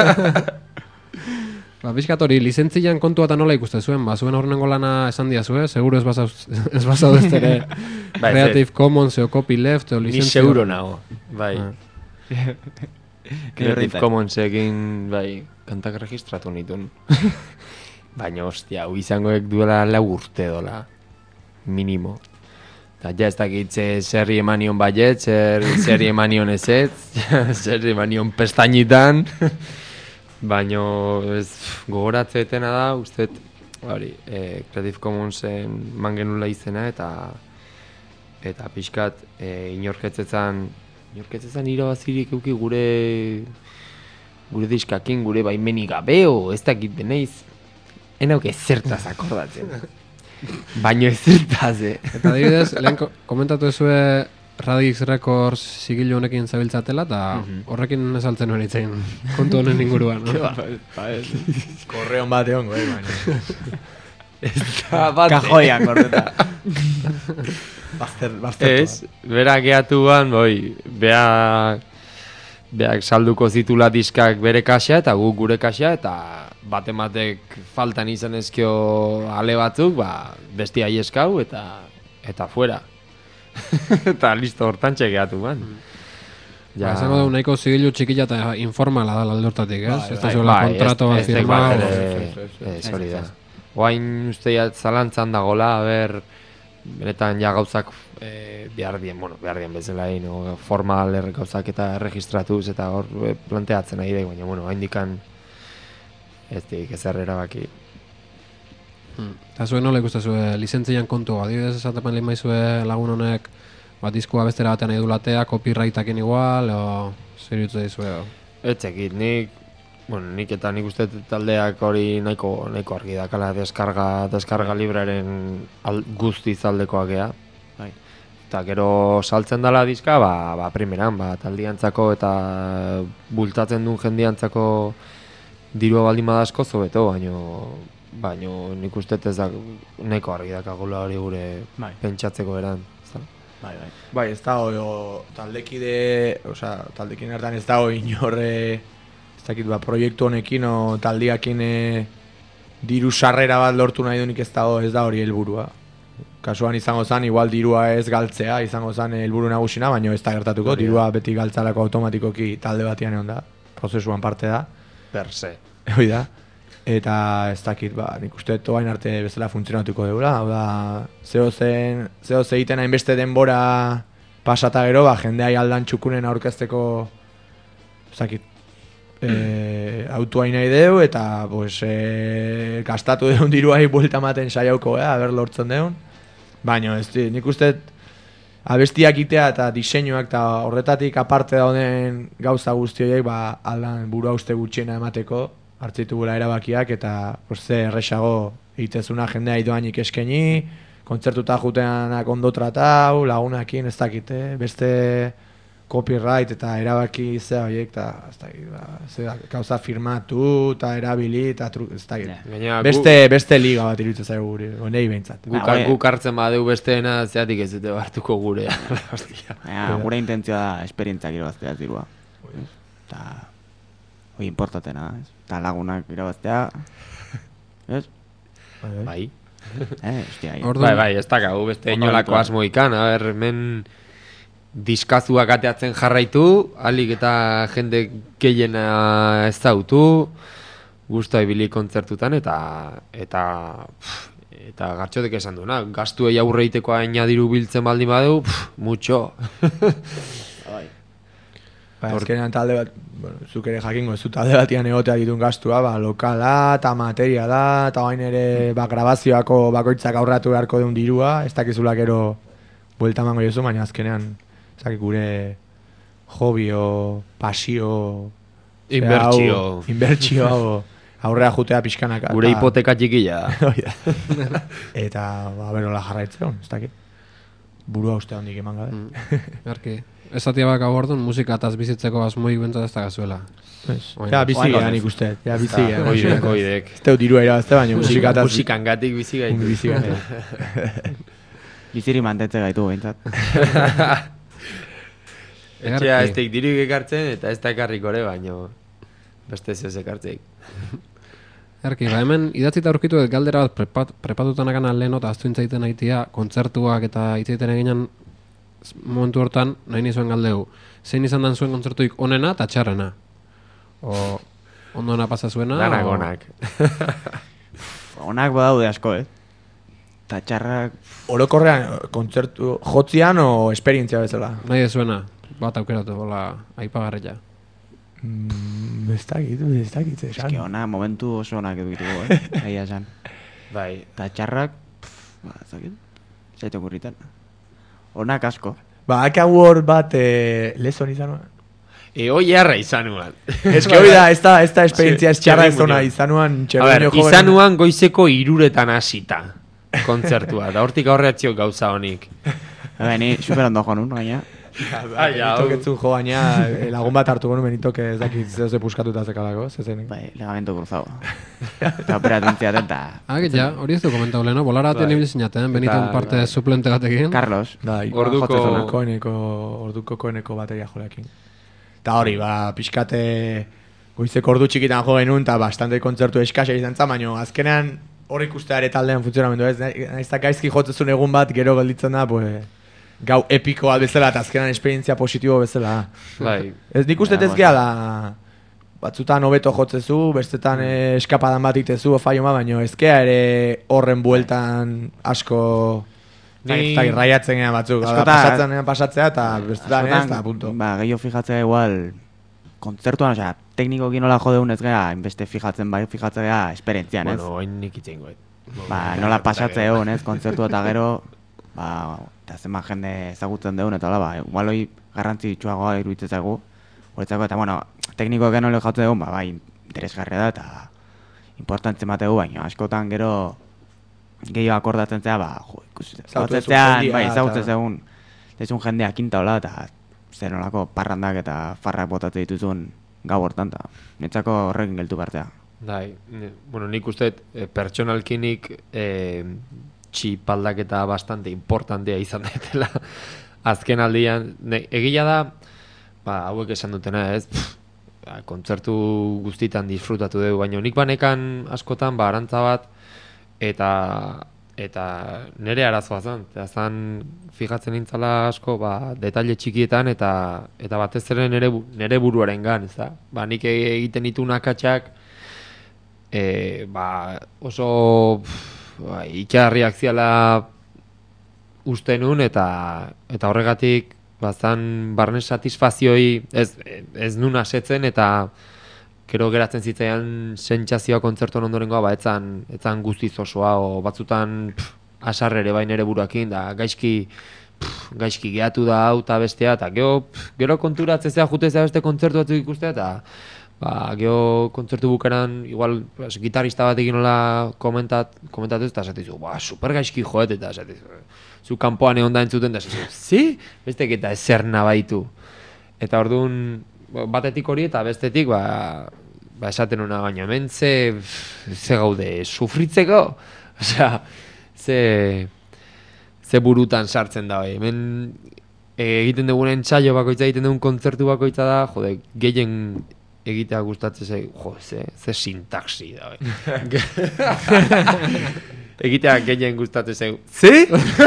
Ba, pixkat hori, lizentzian kontua eta nola ikuste zuen, ba, zuen horrengo lana esan dia zuen, seguro ez basau ez ere Creative Commons eo copyleft eo Ni lizentzio. seguro nago, bai. Ah. Creative Commonsekin, bai, kantak registratu nitun. Baina, ostia, hau izangoek duela lau urte dola. Minimo. Eta ja ez dakitze zerri emanion baiet, zer, zerri emanion ezetz, zerri emanion pestañitan. Baina, ez, gogoratzeetena da, uste, hori, eh, Creative Commonsen mangenula izena, eta eta pixkat, eh, inorketzetan, inorketzetan irabazirik euki gure gure diskakin, gure baimenik gabeo, ez dakit beneiz. Enauke zertaz akordatzen. Baino ez zertaz, eh? Eta adibidez, lehen ko- komentatu ezue Radix Records sigilu honekin zabiltzatela, eta horrekin esaltzen hori itzen kontu honen inguruan, no? Korreon bat egon, bai, baina. Eta bat, Kajoian, gordeta. Bazter, bazter. ez, berak geatuan, boi, beak, beak salduko zitula diskak bere kaxa, eta guk gure kaxa, eta batematek faltan izan ezkio ale batzuk, ba, bestia ieskau, eta eta fuera. Eta listo hortan txegeatu, man. Ja. Ba, esango du nahiko zigilu txikila eta informala da alde hortatik, ez? Bai, Ez da bai. zuela kontrato bat ez tek firma. bat o- ere- ez hori da. Oain usteia zalantzan dagola, ber, benetan ja gauzak e, behar dien, bueno, behar dien bezala egin, no? Formal erre gauzak eta erregistratuz eta hor e, planteatzen nahi da, baina, bueno, haindikan ez dik ezer erabaki. Eta zuen nola ikuste zuen lizentzian kontua, adibidez esatepan lehen maizue lagun honek bat diskoa bestera batean nahi du latea, copyrightakin igual, o zer jutze dizue, o? Etxekit, nik, bueno, nik eta nik uste taldeak hori nahiko, nahiko argi dakala deskarga, deskarga libraren al, guztiz aldekoak gea. Bai. Eta gero saltzen dela diska, ba, ba primeran, ba, taldiantzako eta bultatzen duen jendiantzako dirua baldin badazko zobeto, baino, baino nik uste ez da nahiko argi dakagula hori gure Bai. pentsatzeko eran. ezta? Bai, bai. Bai, ez dago o, taldekide, osea, taldekin hartan ez dago inorre, ez dakit, ba, proiektu honekin o taldiakin e, diru sarrera bat lortu nahi dunik ez dago, ez da hori helburua. Kasuan izango zen, igual dirua ez galtzea, izango zen helburu nagusina, baina ez da gertatuko, Hori da. dirua beti galtzalako automatikoki talde batian egon da, prozesuan parte da, Per se. hori da. Eta ez dakit, ba, nik uste dut orain arte bezala funtzionatuko deula, hau da, zeo zen, zeo zeiten hainbeste denbora pasata gero, ba, jendea aldan txukunen aurkezteko, ez dakit, e, autua nahi deu, eta, pues, e, gastatu deun diruai buelta maten saiauko, eh, haber lortzen deun, baina, ez di, nik uste dut, abestiak itea eta diseinuak eta horretatik aparte dauden gauza guzti horiek, ba, aldan burua uste gutxiena emateko, hartzitugula erabakiak eta pues, ze erresago egitezuna jendea idoainik eskeni, kontzertuta juteanak ondo tratau, lagunakin, ez dakit, eh? Beste copyright eta erabaki ze horiek, eta ez dakit, ba, ze gauza firmatu eta erabili, eta tru, ez dakit. Ja. Gainera, Beste, beste liga bat iruditzen zaigu guri, honei behintzat. Guk, Ba, guk hartzen badeu besteena, zeatik ez dute hartuko gure. Hostia. Baina, gure intentzioa da esperientziak irabaztea ez dirua. Eta hori importatena, ez? Eta lagunak irabaztea, ez? Bai. Eh, ostia, eh. Orduan- Bai, bai, ez dakagu beste Ondo inolako ditua. asmo ikan, a ber, hemen diskazuak ateatzen jarraitu, alik eta jende gehiena ezautu, gusta ibili kontzertutan, eta eta pff, eta gartxotek esan duena, gastuei aurre egiteko aina diru biltzen baldin badeu, pff, mucho. Bai. Ba, azkenean talde bat, bueno, zuk ere jakingo, ez du talde batian egotea ditun gastua, ba, lokala, eta materia da, eta bain ere, ba, grabazioako bakoitzak aurratu beharko deun dirua, ez dakizula gero buelta mango jozu, baina azkenean, ez dakik gure hobio, pasio, Inbertsio. hau, inbertsio hau, aurrea jutea pixkanaka. Gure hipoteka txikila. Eta, ba, berola jarraitzen, ez dakit. Burua uste handik eman gabe. Mm. Erki, ez atia baka bordun musika ataz bizitzeko asmoik bentzat ez da gazuela. Ja, bizi gehan ikusten. Ja, bizi gehan. Oidek, oidek. Ez teu dirua irabazte, baina musika ataz... Musikan gatik bizi gaitu. Bizi gaitu. Biziri mantetze gaitu behintzat. Etxea ez teik diruik ekartzen eta ez da ekarrik ore, baino beste ez ekartzeik. Erki, ba hemen idatzita aurkitu ez galdera bat prepat, prepatutan akan leheno eta aztu intzaiten aitea, kontzertuak eta itzaiten eginen momentu hortan, nahi nizuen galdeu, zein izan dan zuen kontzertuik onena eta txarrena? O ondona pasa zuena? Danak o... onak. Onak badaude asko, eh? Ta txarrak... Orokorrean, kontzertu, jotzian o esperientzia bezala? Nahi ez zuena, bat aukeratu, hola, aipagarria. Mm, ez dakit, ez dakit, esan. Eski ona, momentu oso onak edukituko, eh? Aia esan. Bai. Ta txarrak, pff, ba, ez dakit, zaitu kurritan. Onak asko. Ba, akagu hor bat, eh, lezon izan nuen. E, hoi jarra izanuan. Ez que hori da, ez da, ez da esperientzia ez txarra ez ona izanuan. A ber, izanuan goizeko iruretan hasita kontzertua, da hortik aurreatziok gauza honik. Eba, ni super ondo joan un, gaina. Benito ketzun jo baina lagun bat hartu gonu Benito que ez dakit zeo ze puskatuta zekalako, zezenik. Bai, legamento cruzado. Eta operatintziat eta... Ah, que ja, hori ez du komentau leheno, bolara batean ibil zinaten, Benito un parte suplente batekin. Carlos. Bai, orduko koeneko, orduko koeneko bateria jolekin. Eta hori, ba, pixkate goizeko ordu txikitan jo genuen, eta bastante kontzertu eskasa izan zan, baina azkenean hori ikustea ere taldean funtzionamendu ez, nahiz da gaizki jotzezun egun bat, gero gelditzen da, pues... Gau epiko bat bezala eta azkenan esperientzia positibo bezala. Bai. Ez nik uste ez gehala batzutan hobeto jotzezu, bestetan eh, eskapadan bat itezu ofaio ma, baino ezkea ere horren bueltan asko Ni... eta irraiatzen gehan batzuk. Askota, pasatzen gehan pasatzea eta bestetan ez eta punto. Ba, gehiago fijatzea igual kontzertuan, osea, teknikoki nola jodeun ez gara, inbeste fijatzen bai, fijatzea gara esperientzian, ez? Bueno, oin nik itzen goet. Ba, nola pasatzea egon, ez? Kontzertu eta gero, ba, eta zenbat jende ezagutzen deun, eta hola, ba, igual hoi garrantzitsuagoa iruditzen zaigu. Horretzako, eta bueno, teknikoak nola jatzen deun, ba, bai, interesgarria da, eta importantzen bategu, baina askotan gero gehiago akordatzen zea, ba, jo, ikusten, bai, ezagutzen zegoen, dezun jendea kinta hola, eta zer nolako parrandak eta farrak botatzen dituzun gau hortan, eta netzako horrekin geltu partea. Dai, bueno, nik uste eh, pertsonalkinik eh, txipaldaketa bastante importantea izan daitela azken aldian. Ne, egia da, ba, hauek esan dutena ez, pff, ba, kontzertu guztitan disfrutatu dugu, baina nik banekan askotan ba, arantza bat, eta eta nire arazoa zen, eta zan fijatzen nintzala asko ba, detaile txikietan, eta eta batez ere nire, nire buruaren gan, ez da? Ba, nik egiten ditu nakatxak, e, ba, oso ba, itxarriak ziala uste nun, eta, eta horregatik bazan barne satisfazioi ez, ez nun asetzen, eta gero geratzen zitzaian sentsazioa kontzertuan ondorengoa, ba, etzan, etzan guztiz osoa, o batzutan asarre ere bain ere buruakin, da gaizki, pff, gaizki gehatu da hau eta bestea, eta gero, pff, gero konturatzea jutezea beste kontzertu batzuk ikustea, eta ba, gero kontzertu bukaran, igual, pues, gitarista batekin nola komentat, komentatuz, eta esatizu, ba, super gaizki joet, eta esatizu, zu kanpoan egon da entzuten, eta esatizu, zi? Bestek eta ezer nabaitu. Eta orduan, batetik hori eta bestetik, ba, ba esaten una baina hemen ze, ze gaude sufritzeko, osea, ze, ze burutan sartzen da, hemen egiten dugun entsaio bakoitza, egiten dugun kontzertu bakoitza da, jode, gehien egitea gustatzen ze, jo, ze, ze sintaxi da, egitea gehien gustatzen ze, zi?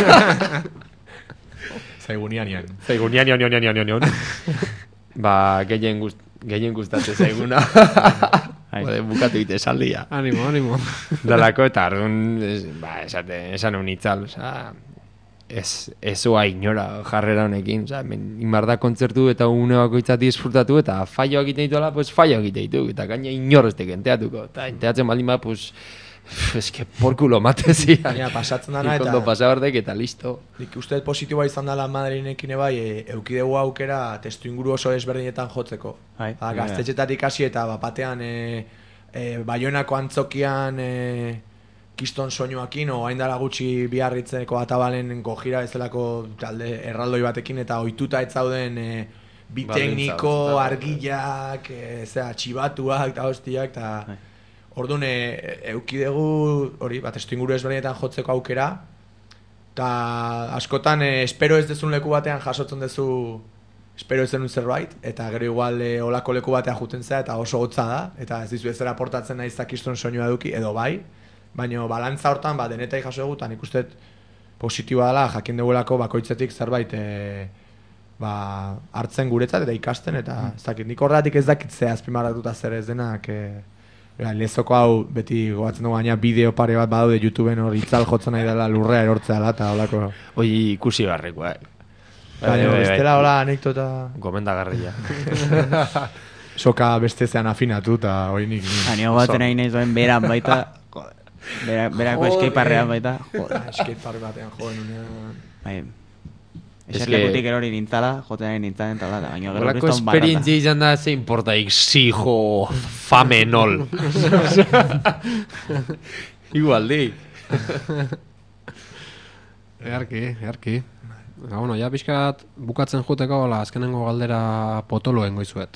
Zaigunian ian. Zaigunian ian, ian, ian, ian, ian. Ba, gehien, gust, gehien gustatzen zaiguna. Bode, bukatu ite esaldia. Animo, animo. Dalako, eta arduan, ba, esate, esan un itzal, oza, ez, ez oa inora jarrera honekin, oza, inbar da kontzertu eta une bakoitza disfrutatu, eta falloak egiten dituela, pues falloak egiten ditu, eta gaina inorreztek enteatuko, eta enteatzen baldin ba, pues, eske porkulo matezi. Baina pasatzen dana eta... Ikondo pasabardek eta listo. Nik uste positiboa izan dela Madrilenekin bai, e, eukidegu aukera testu inguru oso desberdinetan jotzeko. Bai, Ba, gaztetxetatik hasi eta bapatean e, e, Baionako antzokian e, kiston soinuakin, o hain dara gutxi biarritzeko atabalen gojira bezalako talde erraldoi batekin, eta ohituta ez zauden e, bi tekniko, argillak, e, zera, txibatuak eta hostiak, eta orduan e, eukidegu hori, bat testu inguru ezberdinetan jotzeko aukera, eta askotan e, espero ez dezun leku batean jasotzen dezu espero ez denun zerbait, eta gero igual e, olako leku batean juten zera, eta oso hotza da, eta ez dizu ez zera aportatzen nahi zakiston soinua eduki, edo bai, baina balantza hortan, ba, denetai jaso dugu, eta nik uste positiboa dela, jakin dugulako bakoitzetik zerbait e, ba, hartzen guretzat, eta ikasten, eta ez dakit, nik horretik ez dakit ze azpimarratuta zer ez denak, e, ja, lezoko hau beti gogatzen dugu, baina bideo pare bat badaude YouTubeen hor itzal jotzen nahi dela lurrea erortzea dela, eta holako... Oie, ikusi barrekoa, eh? Baina, bestela hola anekdota... Gomendagarria. Soka beste zean afinatu, eta hori nik... Hanio baten nahi nahi zuen beran baita... Bera, berako eskeiparrean baita. Joder, eskeiparre batean joden unean... Bai, eserlekutik erori nintzala, joten nahi nintzalen tabla, baina gero Horako esperientzia izan da, ze importa exijo famenol. Igualdi. Earki, earki. Ba, bueno, ja pixkat bukatzen juteko, la, azkenengo galdera potoloen goizuet.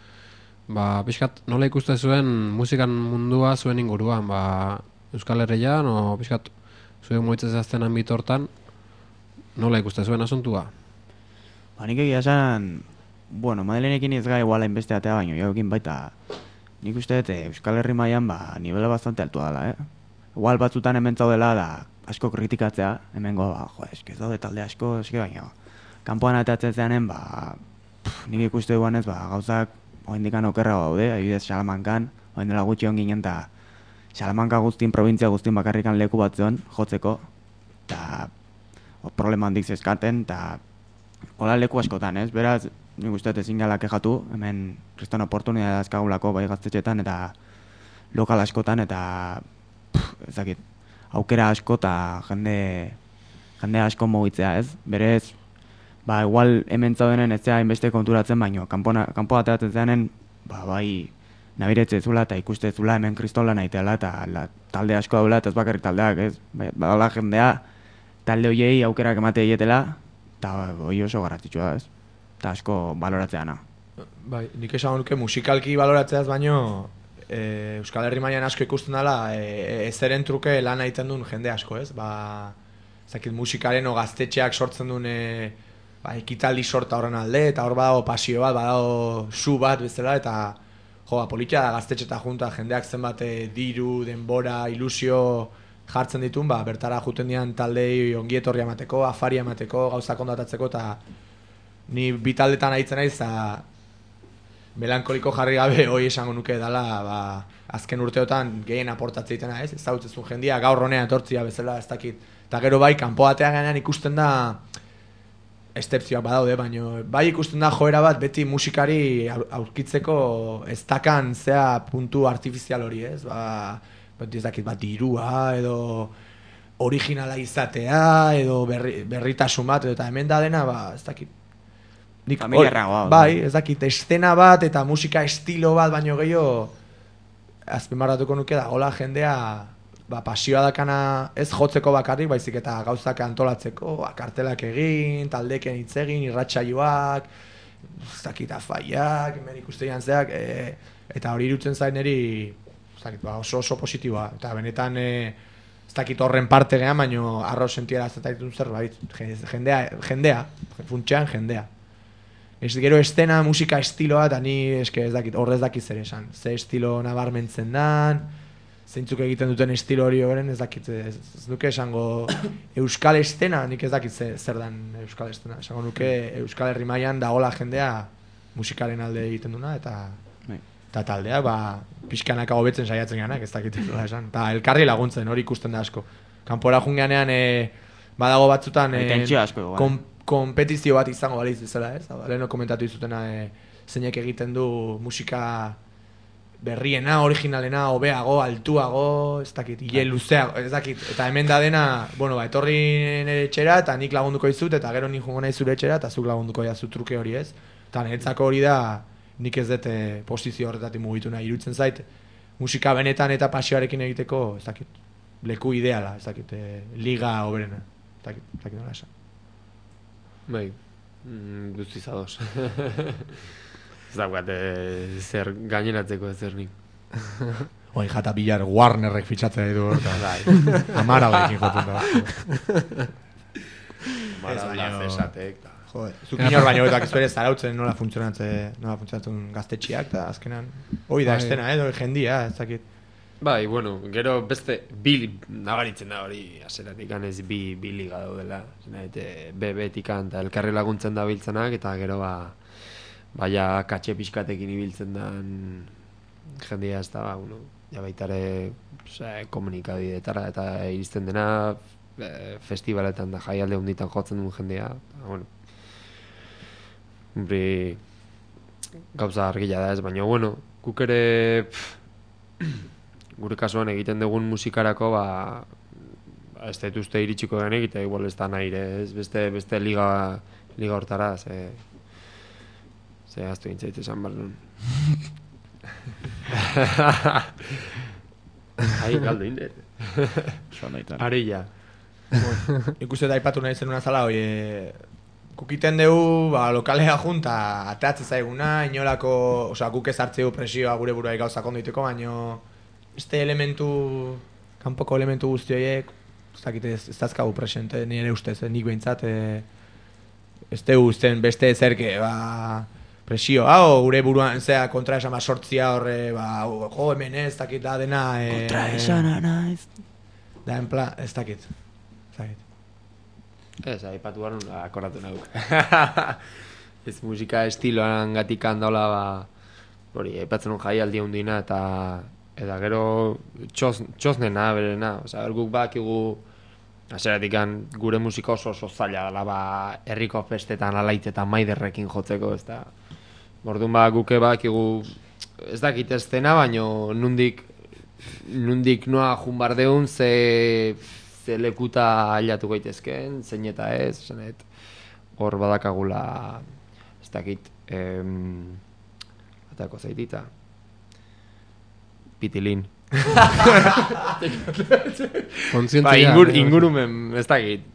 Ba, pixkat nola ikuste zuen musikan mundua zuen inguruan, ba, Euskal Herrian, o pixkat zuen moitzez azten bitortan, nola ikuste zuen asuntua? Ba, nik egia esan, bueno, Madelenekin ez gai iguala inbeste atea baino, jaukin baita, nik uste dut Euskal Herri mailan ba, nivela bastante altua dela, eh? Igual batzutan hemen zaudela da, asko kritikatzea, hemengo, ba, jo, eske daude talde asko, eske baina, kanpoan atatzen zeanen, ba, pff, nik ikuste duanez, ba, gauzak, oindikan okerra daude, adibidez Salamankan, oin dela gutxi hon ginen, eta Salamanka guztin, provintzia guztin bakarrikan leku bat zion, jotzeko, eta problema handik zezkaten, eta hola leku askotan, ez? Beraz, nik uste ezin gala kejatu, hemen kriston oportunidad azkagulako bai gaztetxetan, eta lokal askotan, eta pff, ezakit, aukera asko eta jende, jende asko mugitzea, ez? Berez, ba, igual hemen zaudenen ez zea inbeste konturatzen, baino, kanpo ateratzen zeanen, ba, bai, nabiretze zula eta ikuste zula hemen kristola nahiteala, eta la, talde asko daula, eta ez bakarrik taldeak, ez? Badala jendea, talde hoiei aukerak emate dietela, eta hoi oso garrantzitsua da, ez? Eta asko baloratzeana. Bai, nik esan nuke musikalki baloratzeaz baino, e, Euskal Herri mailan asko ikusten dela, e, ezeren truke lan egiten duen jende asko, ez? Ba, zakit musikaren o gaztetxeak sortzen duen e, ba, ekitaldi sorta horren alde, eta hor badago pasio bat, badago su bat bezala, eta jo, ba, politia da gaztetxe eta junta, jendeak zenbat e, diru, denbora, ilusio jartzen ditun, ba, bertara juten dian taldei ongietorria emateko, afaria emateko, gauzak ondatatzeko, eta ni bi taldetan aitzen naiz, eta melankoliko jarri gabe hoi esango nuke dela, ba, azken urteotan gehien aportatzeitena, ez? Ez dautzezun jendia gaur honean etortzia bezala, ez dakit. Eta gero bai, kanpoatean gainean ikusten da, estepzioak badaude, baina bai ikusten da joera bat beti musikari aurkitzeko ez dakan zea puntu artifizial hori, ez? Ba, beti ez dakit bat dirua, edo originala izatea, edo berri, berritasun bat, edo eta hemen da dena, ba, ez dakit. Nik, familiarragoa. Bai, ez dakit, estena bat eta musika estilo bat, baino gehiago azpimarratuko nuke da, hola jendea ba, pasioa dakana ez jotzeko bakarrik, baizik eta gauzak antolatzeko, ba, kartelak egin, taldeken hitz egin, irratsaioak, ez dakit afaiak, hemen ikustean zeak, e, eta hori irutzen zain niri ez dakit, ba, oso oso positiboa, eta benetan e, ez dakit horren parte gehan, baino arro sentiera ez dakitun zerbait, jendea, jendea, funtsean jendea. Ez gero estena, musika estiloa, eta ni eske ez dakit, horrez dakit zer esan. Ze estilo nabarmentzen dan, zeintzuk egiten duten estilo hori horren, ez dakit, ez, ez duke esango euskal estena, nik ez dakit zer, zer dan euskal estena. Esango nuke Euskal Herri mailan dagoela jendea musikaren alde egiten duna, eta eta taldea, ba, pixkanaka hobetzen saiatzen ganak, ez dakit nola esan. Eta elkarri laguntzen, hori ikusten da asko. Kanpora junganean, e, badago batzutan Bai, tentsio asko igual. kon, konpetizio bat izango baliz bezala, ez? Hau, leheno komentatu izutena e, zeinek egiten du musika berriena, originalena, hobeago, altuago, ez dakit, ile luzeago, ez dakit. Eta hemen da dena, bueno, ba, etorri nire etxera, eta nik lagunduko izut, eta gero nik jungo nahi zure etxera, eta zuk lagunduko jazu truke hori, ez? Eta niretzako hori da, nik ez dute posizio horretatik mugitu nahi, irutzen zait, musika benetan eta pasioarekin egiteko, ez dakit, leku ideala, ez dakit, e, liga oberena, ez dakit, ez dakit nola esan. Bai, mm, guztiz ados. Ez daukat eh, zer gaineratzeko ezer nik. Oin jata bilar Warnerrek fitxatzea edu horta. Amara bekin jotun da. Mara da zesatek. Joder, zuk inor baino eta ezbere zarautzen nola funtzionatzen, nola funtzionatzen gaztetxiak, eta azkenan, hoi da estena, edo jendia, ez dakit. Bai, bueno, gero beste bi nabaritzen da hori haseratik ez bi, bi liga daudela. Be betikan eta elkarri laguntzen da biltzenak, eta gero ba baina katxe pixkatekin ibiltzen dan jendia ez da, ba, bueno, ja baitare komunikabidetara eta iristen dena e, festivaletan da jaialde hunditan jotzen duen jendia, ba, bueno, Humbri, gauza argila da ez, baina, bueno, guk ere pff, gure kasuan egiten dugun musikarako, ba, ez dut uste iritsiko denek, eta igual ez da nahi, ez beste, beste liga, liga hortara, ze, ze aztu gintzait esan barren. Ai, galdo indet. Ari ja. Ikuste da ipatu nahi zenuna zala, hoi, e, kukiten dugu, ba, lokalea junta, ateatzen zaiguna, inolako, osea, guk ez hartzeu presioa gure buruai gauzak onditeko, baino, este elementu, kanpoko elementu guzti horiek, ez dakit ez, ez dazkagu presente, nire ustez, eh, nik behintzat, e, ez dugu usten beste ezerke, ba, presio, hau, gure buruan, zera, kontra esan sortzia horre, ba, jo, hemen ez dakit da dena, e, Kontra esan anaiz. da, en plan, ez dakit, ez dakit. Ez, aipatu garen akoratu nauk. Ez musika estiloan gatik handola, ba, hori, aipatzen un jaialdi hundina, eta eta gero txos, txosnena, berena, oza, guk bakigu, haseratik gure musika oso oso zaila dela, ba, herriko festetan alaitzetan maiderrekin jotzeko, ez da. Orduan ba, guke bakigu, ez dakit ez dena, baino nundik, nundik noa junbardeun, ze, ze lekuta ailatu gaitezken, zein eta ez, zenet, hor badakagula, ez dakit, em, atako zaitita, pitilin. Kontzientzia. Ba, ingur, ingurumen, ez dakit.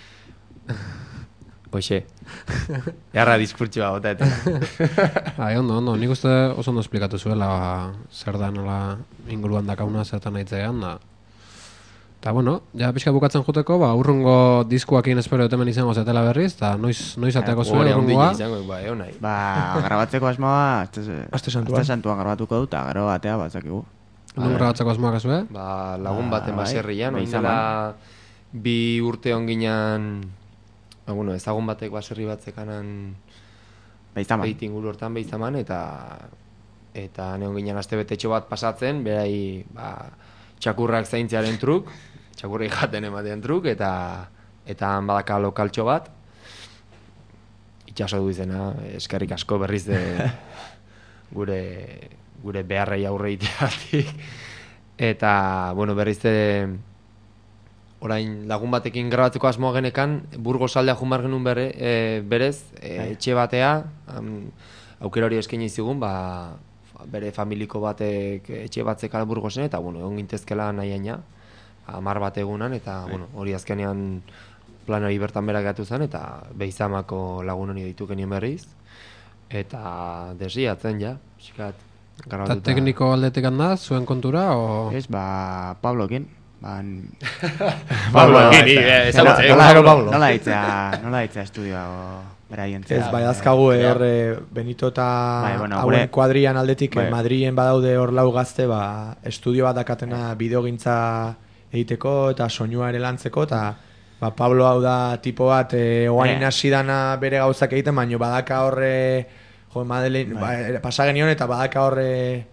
Hoxe. Jarra diskurtsoa bota eta. Bai, ondo, ondo. Nik uste oso ondo esplikatu zuela ba, zer da nola inguruan dakauna zertan naitzean da. Eta, bueno, ja pixka bukatzen juteko, ba, urrungo diskuakin espero etemen izango zetela berriz, eta noiz, noiz ateako zuen urrungoa. Ba, egon nahi. Ba, grabatzeko asmoa, Aste santuan. aste santuan grabatuko dut, eta gero atea batzakigu. Non grabatzeko asmoak ezue? Ba, lagun Ba, baten bai, baserrian, bai, ondela bi urte onginan, ba, bueno, ezagun batek baserri batzekanan Beizaman. beiti inguru hortan beizaman, eta eta ne onginan aste betetxo bat pasatzen, berai, ba, txakurrak zaintziaren truk, txakurri jaten ematean truk, eta eta han badaka lokaltxo bat, itxaso du izena, eskerrik asko berriz de gure gure beharrei aurre iteatik. Eta, bueno, berriz de orain lagun batekin grabatzeko asmoa genekan, Burgos aldea jumar genuen bere, e, berez, e, etxe batea, am, aukera hori eskaini zigun, ba, bere familiko batek etxe batzekala Burgosen, eta, bueno, egon gintezkela nahiaina, hamar bat egunan, eta, bueno, hori azkenean plan hori bertan berak gatu zen, eta Beizamako lagun honi ditu genien berriz, eta desiatzen, ja, pixkat, Eta tekniko aldetik handa, zuen kontura, o... Ez, ba, Pablokin. Ban... Pablokin, ezagutzen. Nola nola ditzea, nola ditzea estudioa, beraientzea. Ez, bai, azkagu, er, Benito eta Bai, bueno, hauen gure- kuadrian aldetik, Bai. Madrilen badaude hor lau gazte, ba, estudio bat dakatena bideogintza egiteko eta soinua ere lantzeko, eta ba, Pablo hau da tipo bat, e, oain Eh. hasi dana bere gauzak egiten, baino badaka horre, jo, Madeleine, ba, pasa genion, eta badaka horre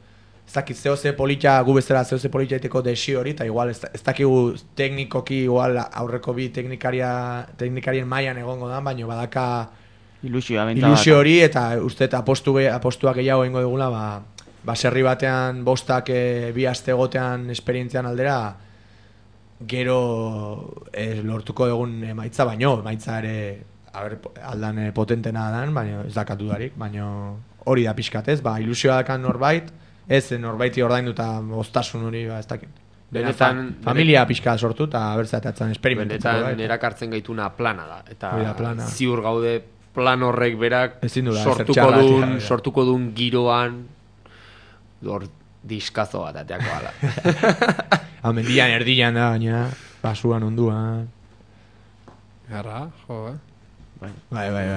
ez dakit zeo ze polita, gu bezala zeo ze polita iteko desio hori, eta igual ez, ez dakigu teknikoki igual aurreko bi teknikaria, teknikarien mailan egongo da, baina badaka Ilusioa bentsa ilusio hori, eta uste apostu, apostuak gehiago egingo dugula, ba, baserri batean bostak e, bi aste egotean esperientzian aldera, gero e, lortuko dugun emaitza, baino, emaitza ere a ber, aldan e, potentena dan, baina ez dakatu darik, baina hori da pixkat ez, ba, ilusioa dakan norbait, ez norbaiti ordainduta oztasun hori, ba, ez dakit. Benetan, fa, familia pixka sortu eta bertzatatzen esperimentatzen. Benetan erakartzen gaituna plana da. Eta plana. Ziur gaude plan horrek berak dula, sortuko duen, sortuko duen giroan hor diskazo bat ateako ala. Amendian erdian da, baina basuan onduan. Garra, jo, eh? Bai, bai, bai.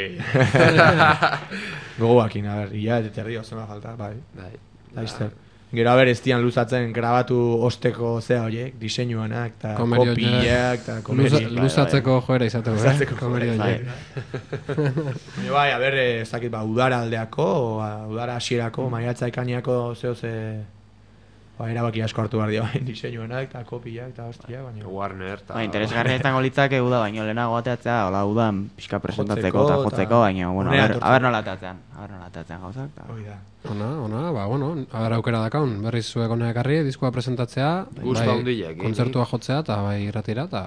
bai. Gogoakin, a ber, ia eta terdi oso falta, bai. Bai. Laizter. Gero haber ez dian luzatzen grabatu osteko zea horiek, diseinuanak, eta kopiak, eta komeri. Luzatzeko joera izateko, eh? Luzatzeko komeri horiek. Baina bai, haber, ez dakit, ba, udara aldeako, udara hasierako, maiatza ekaniako zeo ze... Ba, erabaki asko hartu behar dira, bain diseinuenak, eta kopiak, eta hostia, baina... Warner, eta... Ba, interesgarria izango litzake uda, baino lehenago ateatzea, hola udan pixka presentatzeko eta jotzeko, baina, bueno, haber nola ateatzean, haber nola ateatzean gauzak. Hoi da. Ona, ona, ba, bueno, haber aukera dakaun, berriz zuek hona ekarri, diskoa presentatzea, Gusta hundiak, eh? kontzertua jotzea, eta bai irratira, eta...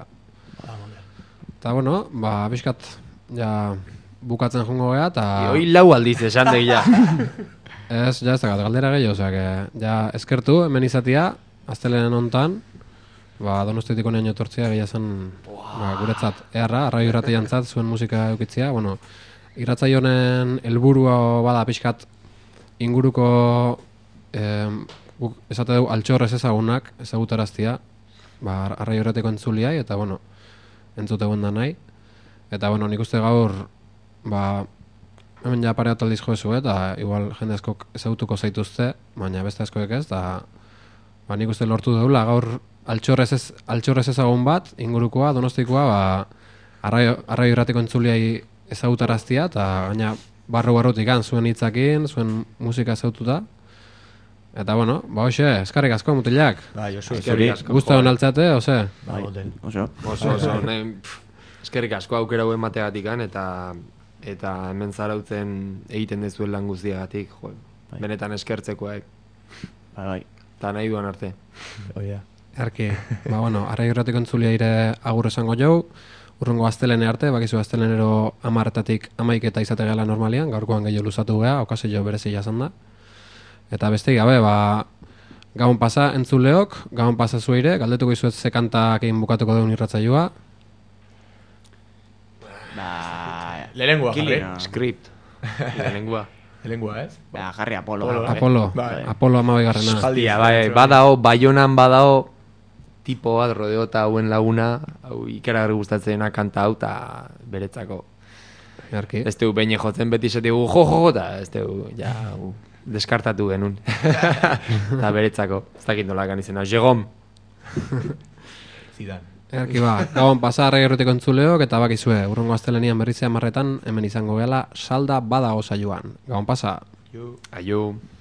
Eta, bueno, ba, bizkat, ja, bukatzen jongo gea, eta... Hoi lau aldiz esan degia. Ez, ja, ez dakat, galdera gehiago, oseak, ja, eskertu, hemen izatia, aztelenen hontan, ba, Donostiatiko nean jotortzia gehiago zen, ba, guretzat, eharra, arraio irrateian zat, zuen musika eukitzia, bueno, irratzai honen helburua bada pixkat inguruko, eh, guk esate dugu, altxorrez ezagunak, ezagutaraztia, ba, arraio irrateko entzuliai, eta, bueno, entzute guen da nahi, eta, bueno, nik uste gaur, ba, hemen ja pare bat aldiz joezu, eta igual jende askok ezagutuko zaituzte, baina beste askoek ez, eta ba, nik uste lortu deula, gaur altxorrez, ez, altxorrez ezagun bat, ingurukoa, donostikoa, ba, arraio, arraio irratiko entzuliai ezagutaraztia, eta gaina barru-barrutik zuen hitzakin, zuen musika ezagututa, eta bueno, ba hoxe, eskarrik asko mutilak. Ba, Josu, eskerrik asko. Gusta hon altzate, ose? Bai, Oso. Oso, oso, ne, eskerrik asko aukera huen mategatik eta eta hemen zarautzen egiten dezuen lan guztiagatik, jo, benetan eskertzekoak. Bai, bai. Eta nahi duan arte. Oia. Erki, ba bueno, arraio irratiko entzulia ire agur esango jau, urrungo astelene arte, bakizu astelenero amartatik amaiketa izate gela normalian, gaurkoan gehiago luzatu gea, okazio berezi jasan da. Eta beste gabe, ba, gabon pasa entzuleok, gabon pasa zueire, galdetuko izuet ze kantak egin bukatuko deun irratzaioa. Ba... Lelengua, jarri. Script. Lelengua. Lelengua, ez? Ba, jarri Apolo. Apolo, ba. Apolo, Bai. Apolo amabai garrena. Jaldia, bai, badao, Baionan badao, tipo bat, rodeota hauen laguna, hau ikaragarri gustatzena kanta hau, eta beretzako. Erki. Ez tegu behin jotzen beti zetigu, jo, jo, eta ez tegu, ja, u, deskartatu genuen. Eta beretzako, ez dakit nolakan izena, Jegom. Zidan. Erki ba, gabon pasa arraio irratiko entzuleok, eta bakizue, urrungo astelenian berrizea marretan, hemen izango gela, salda bada osa joan. Gabon pasa. Jo. Aio.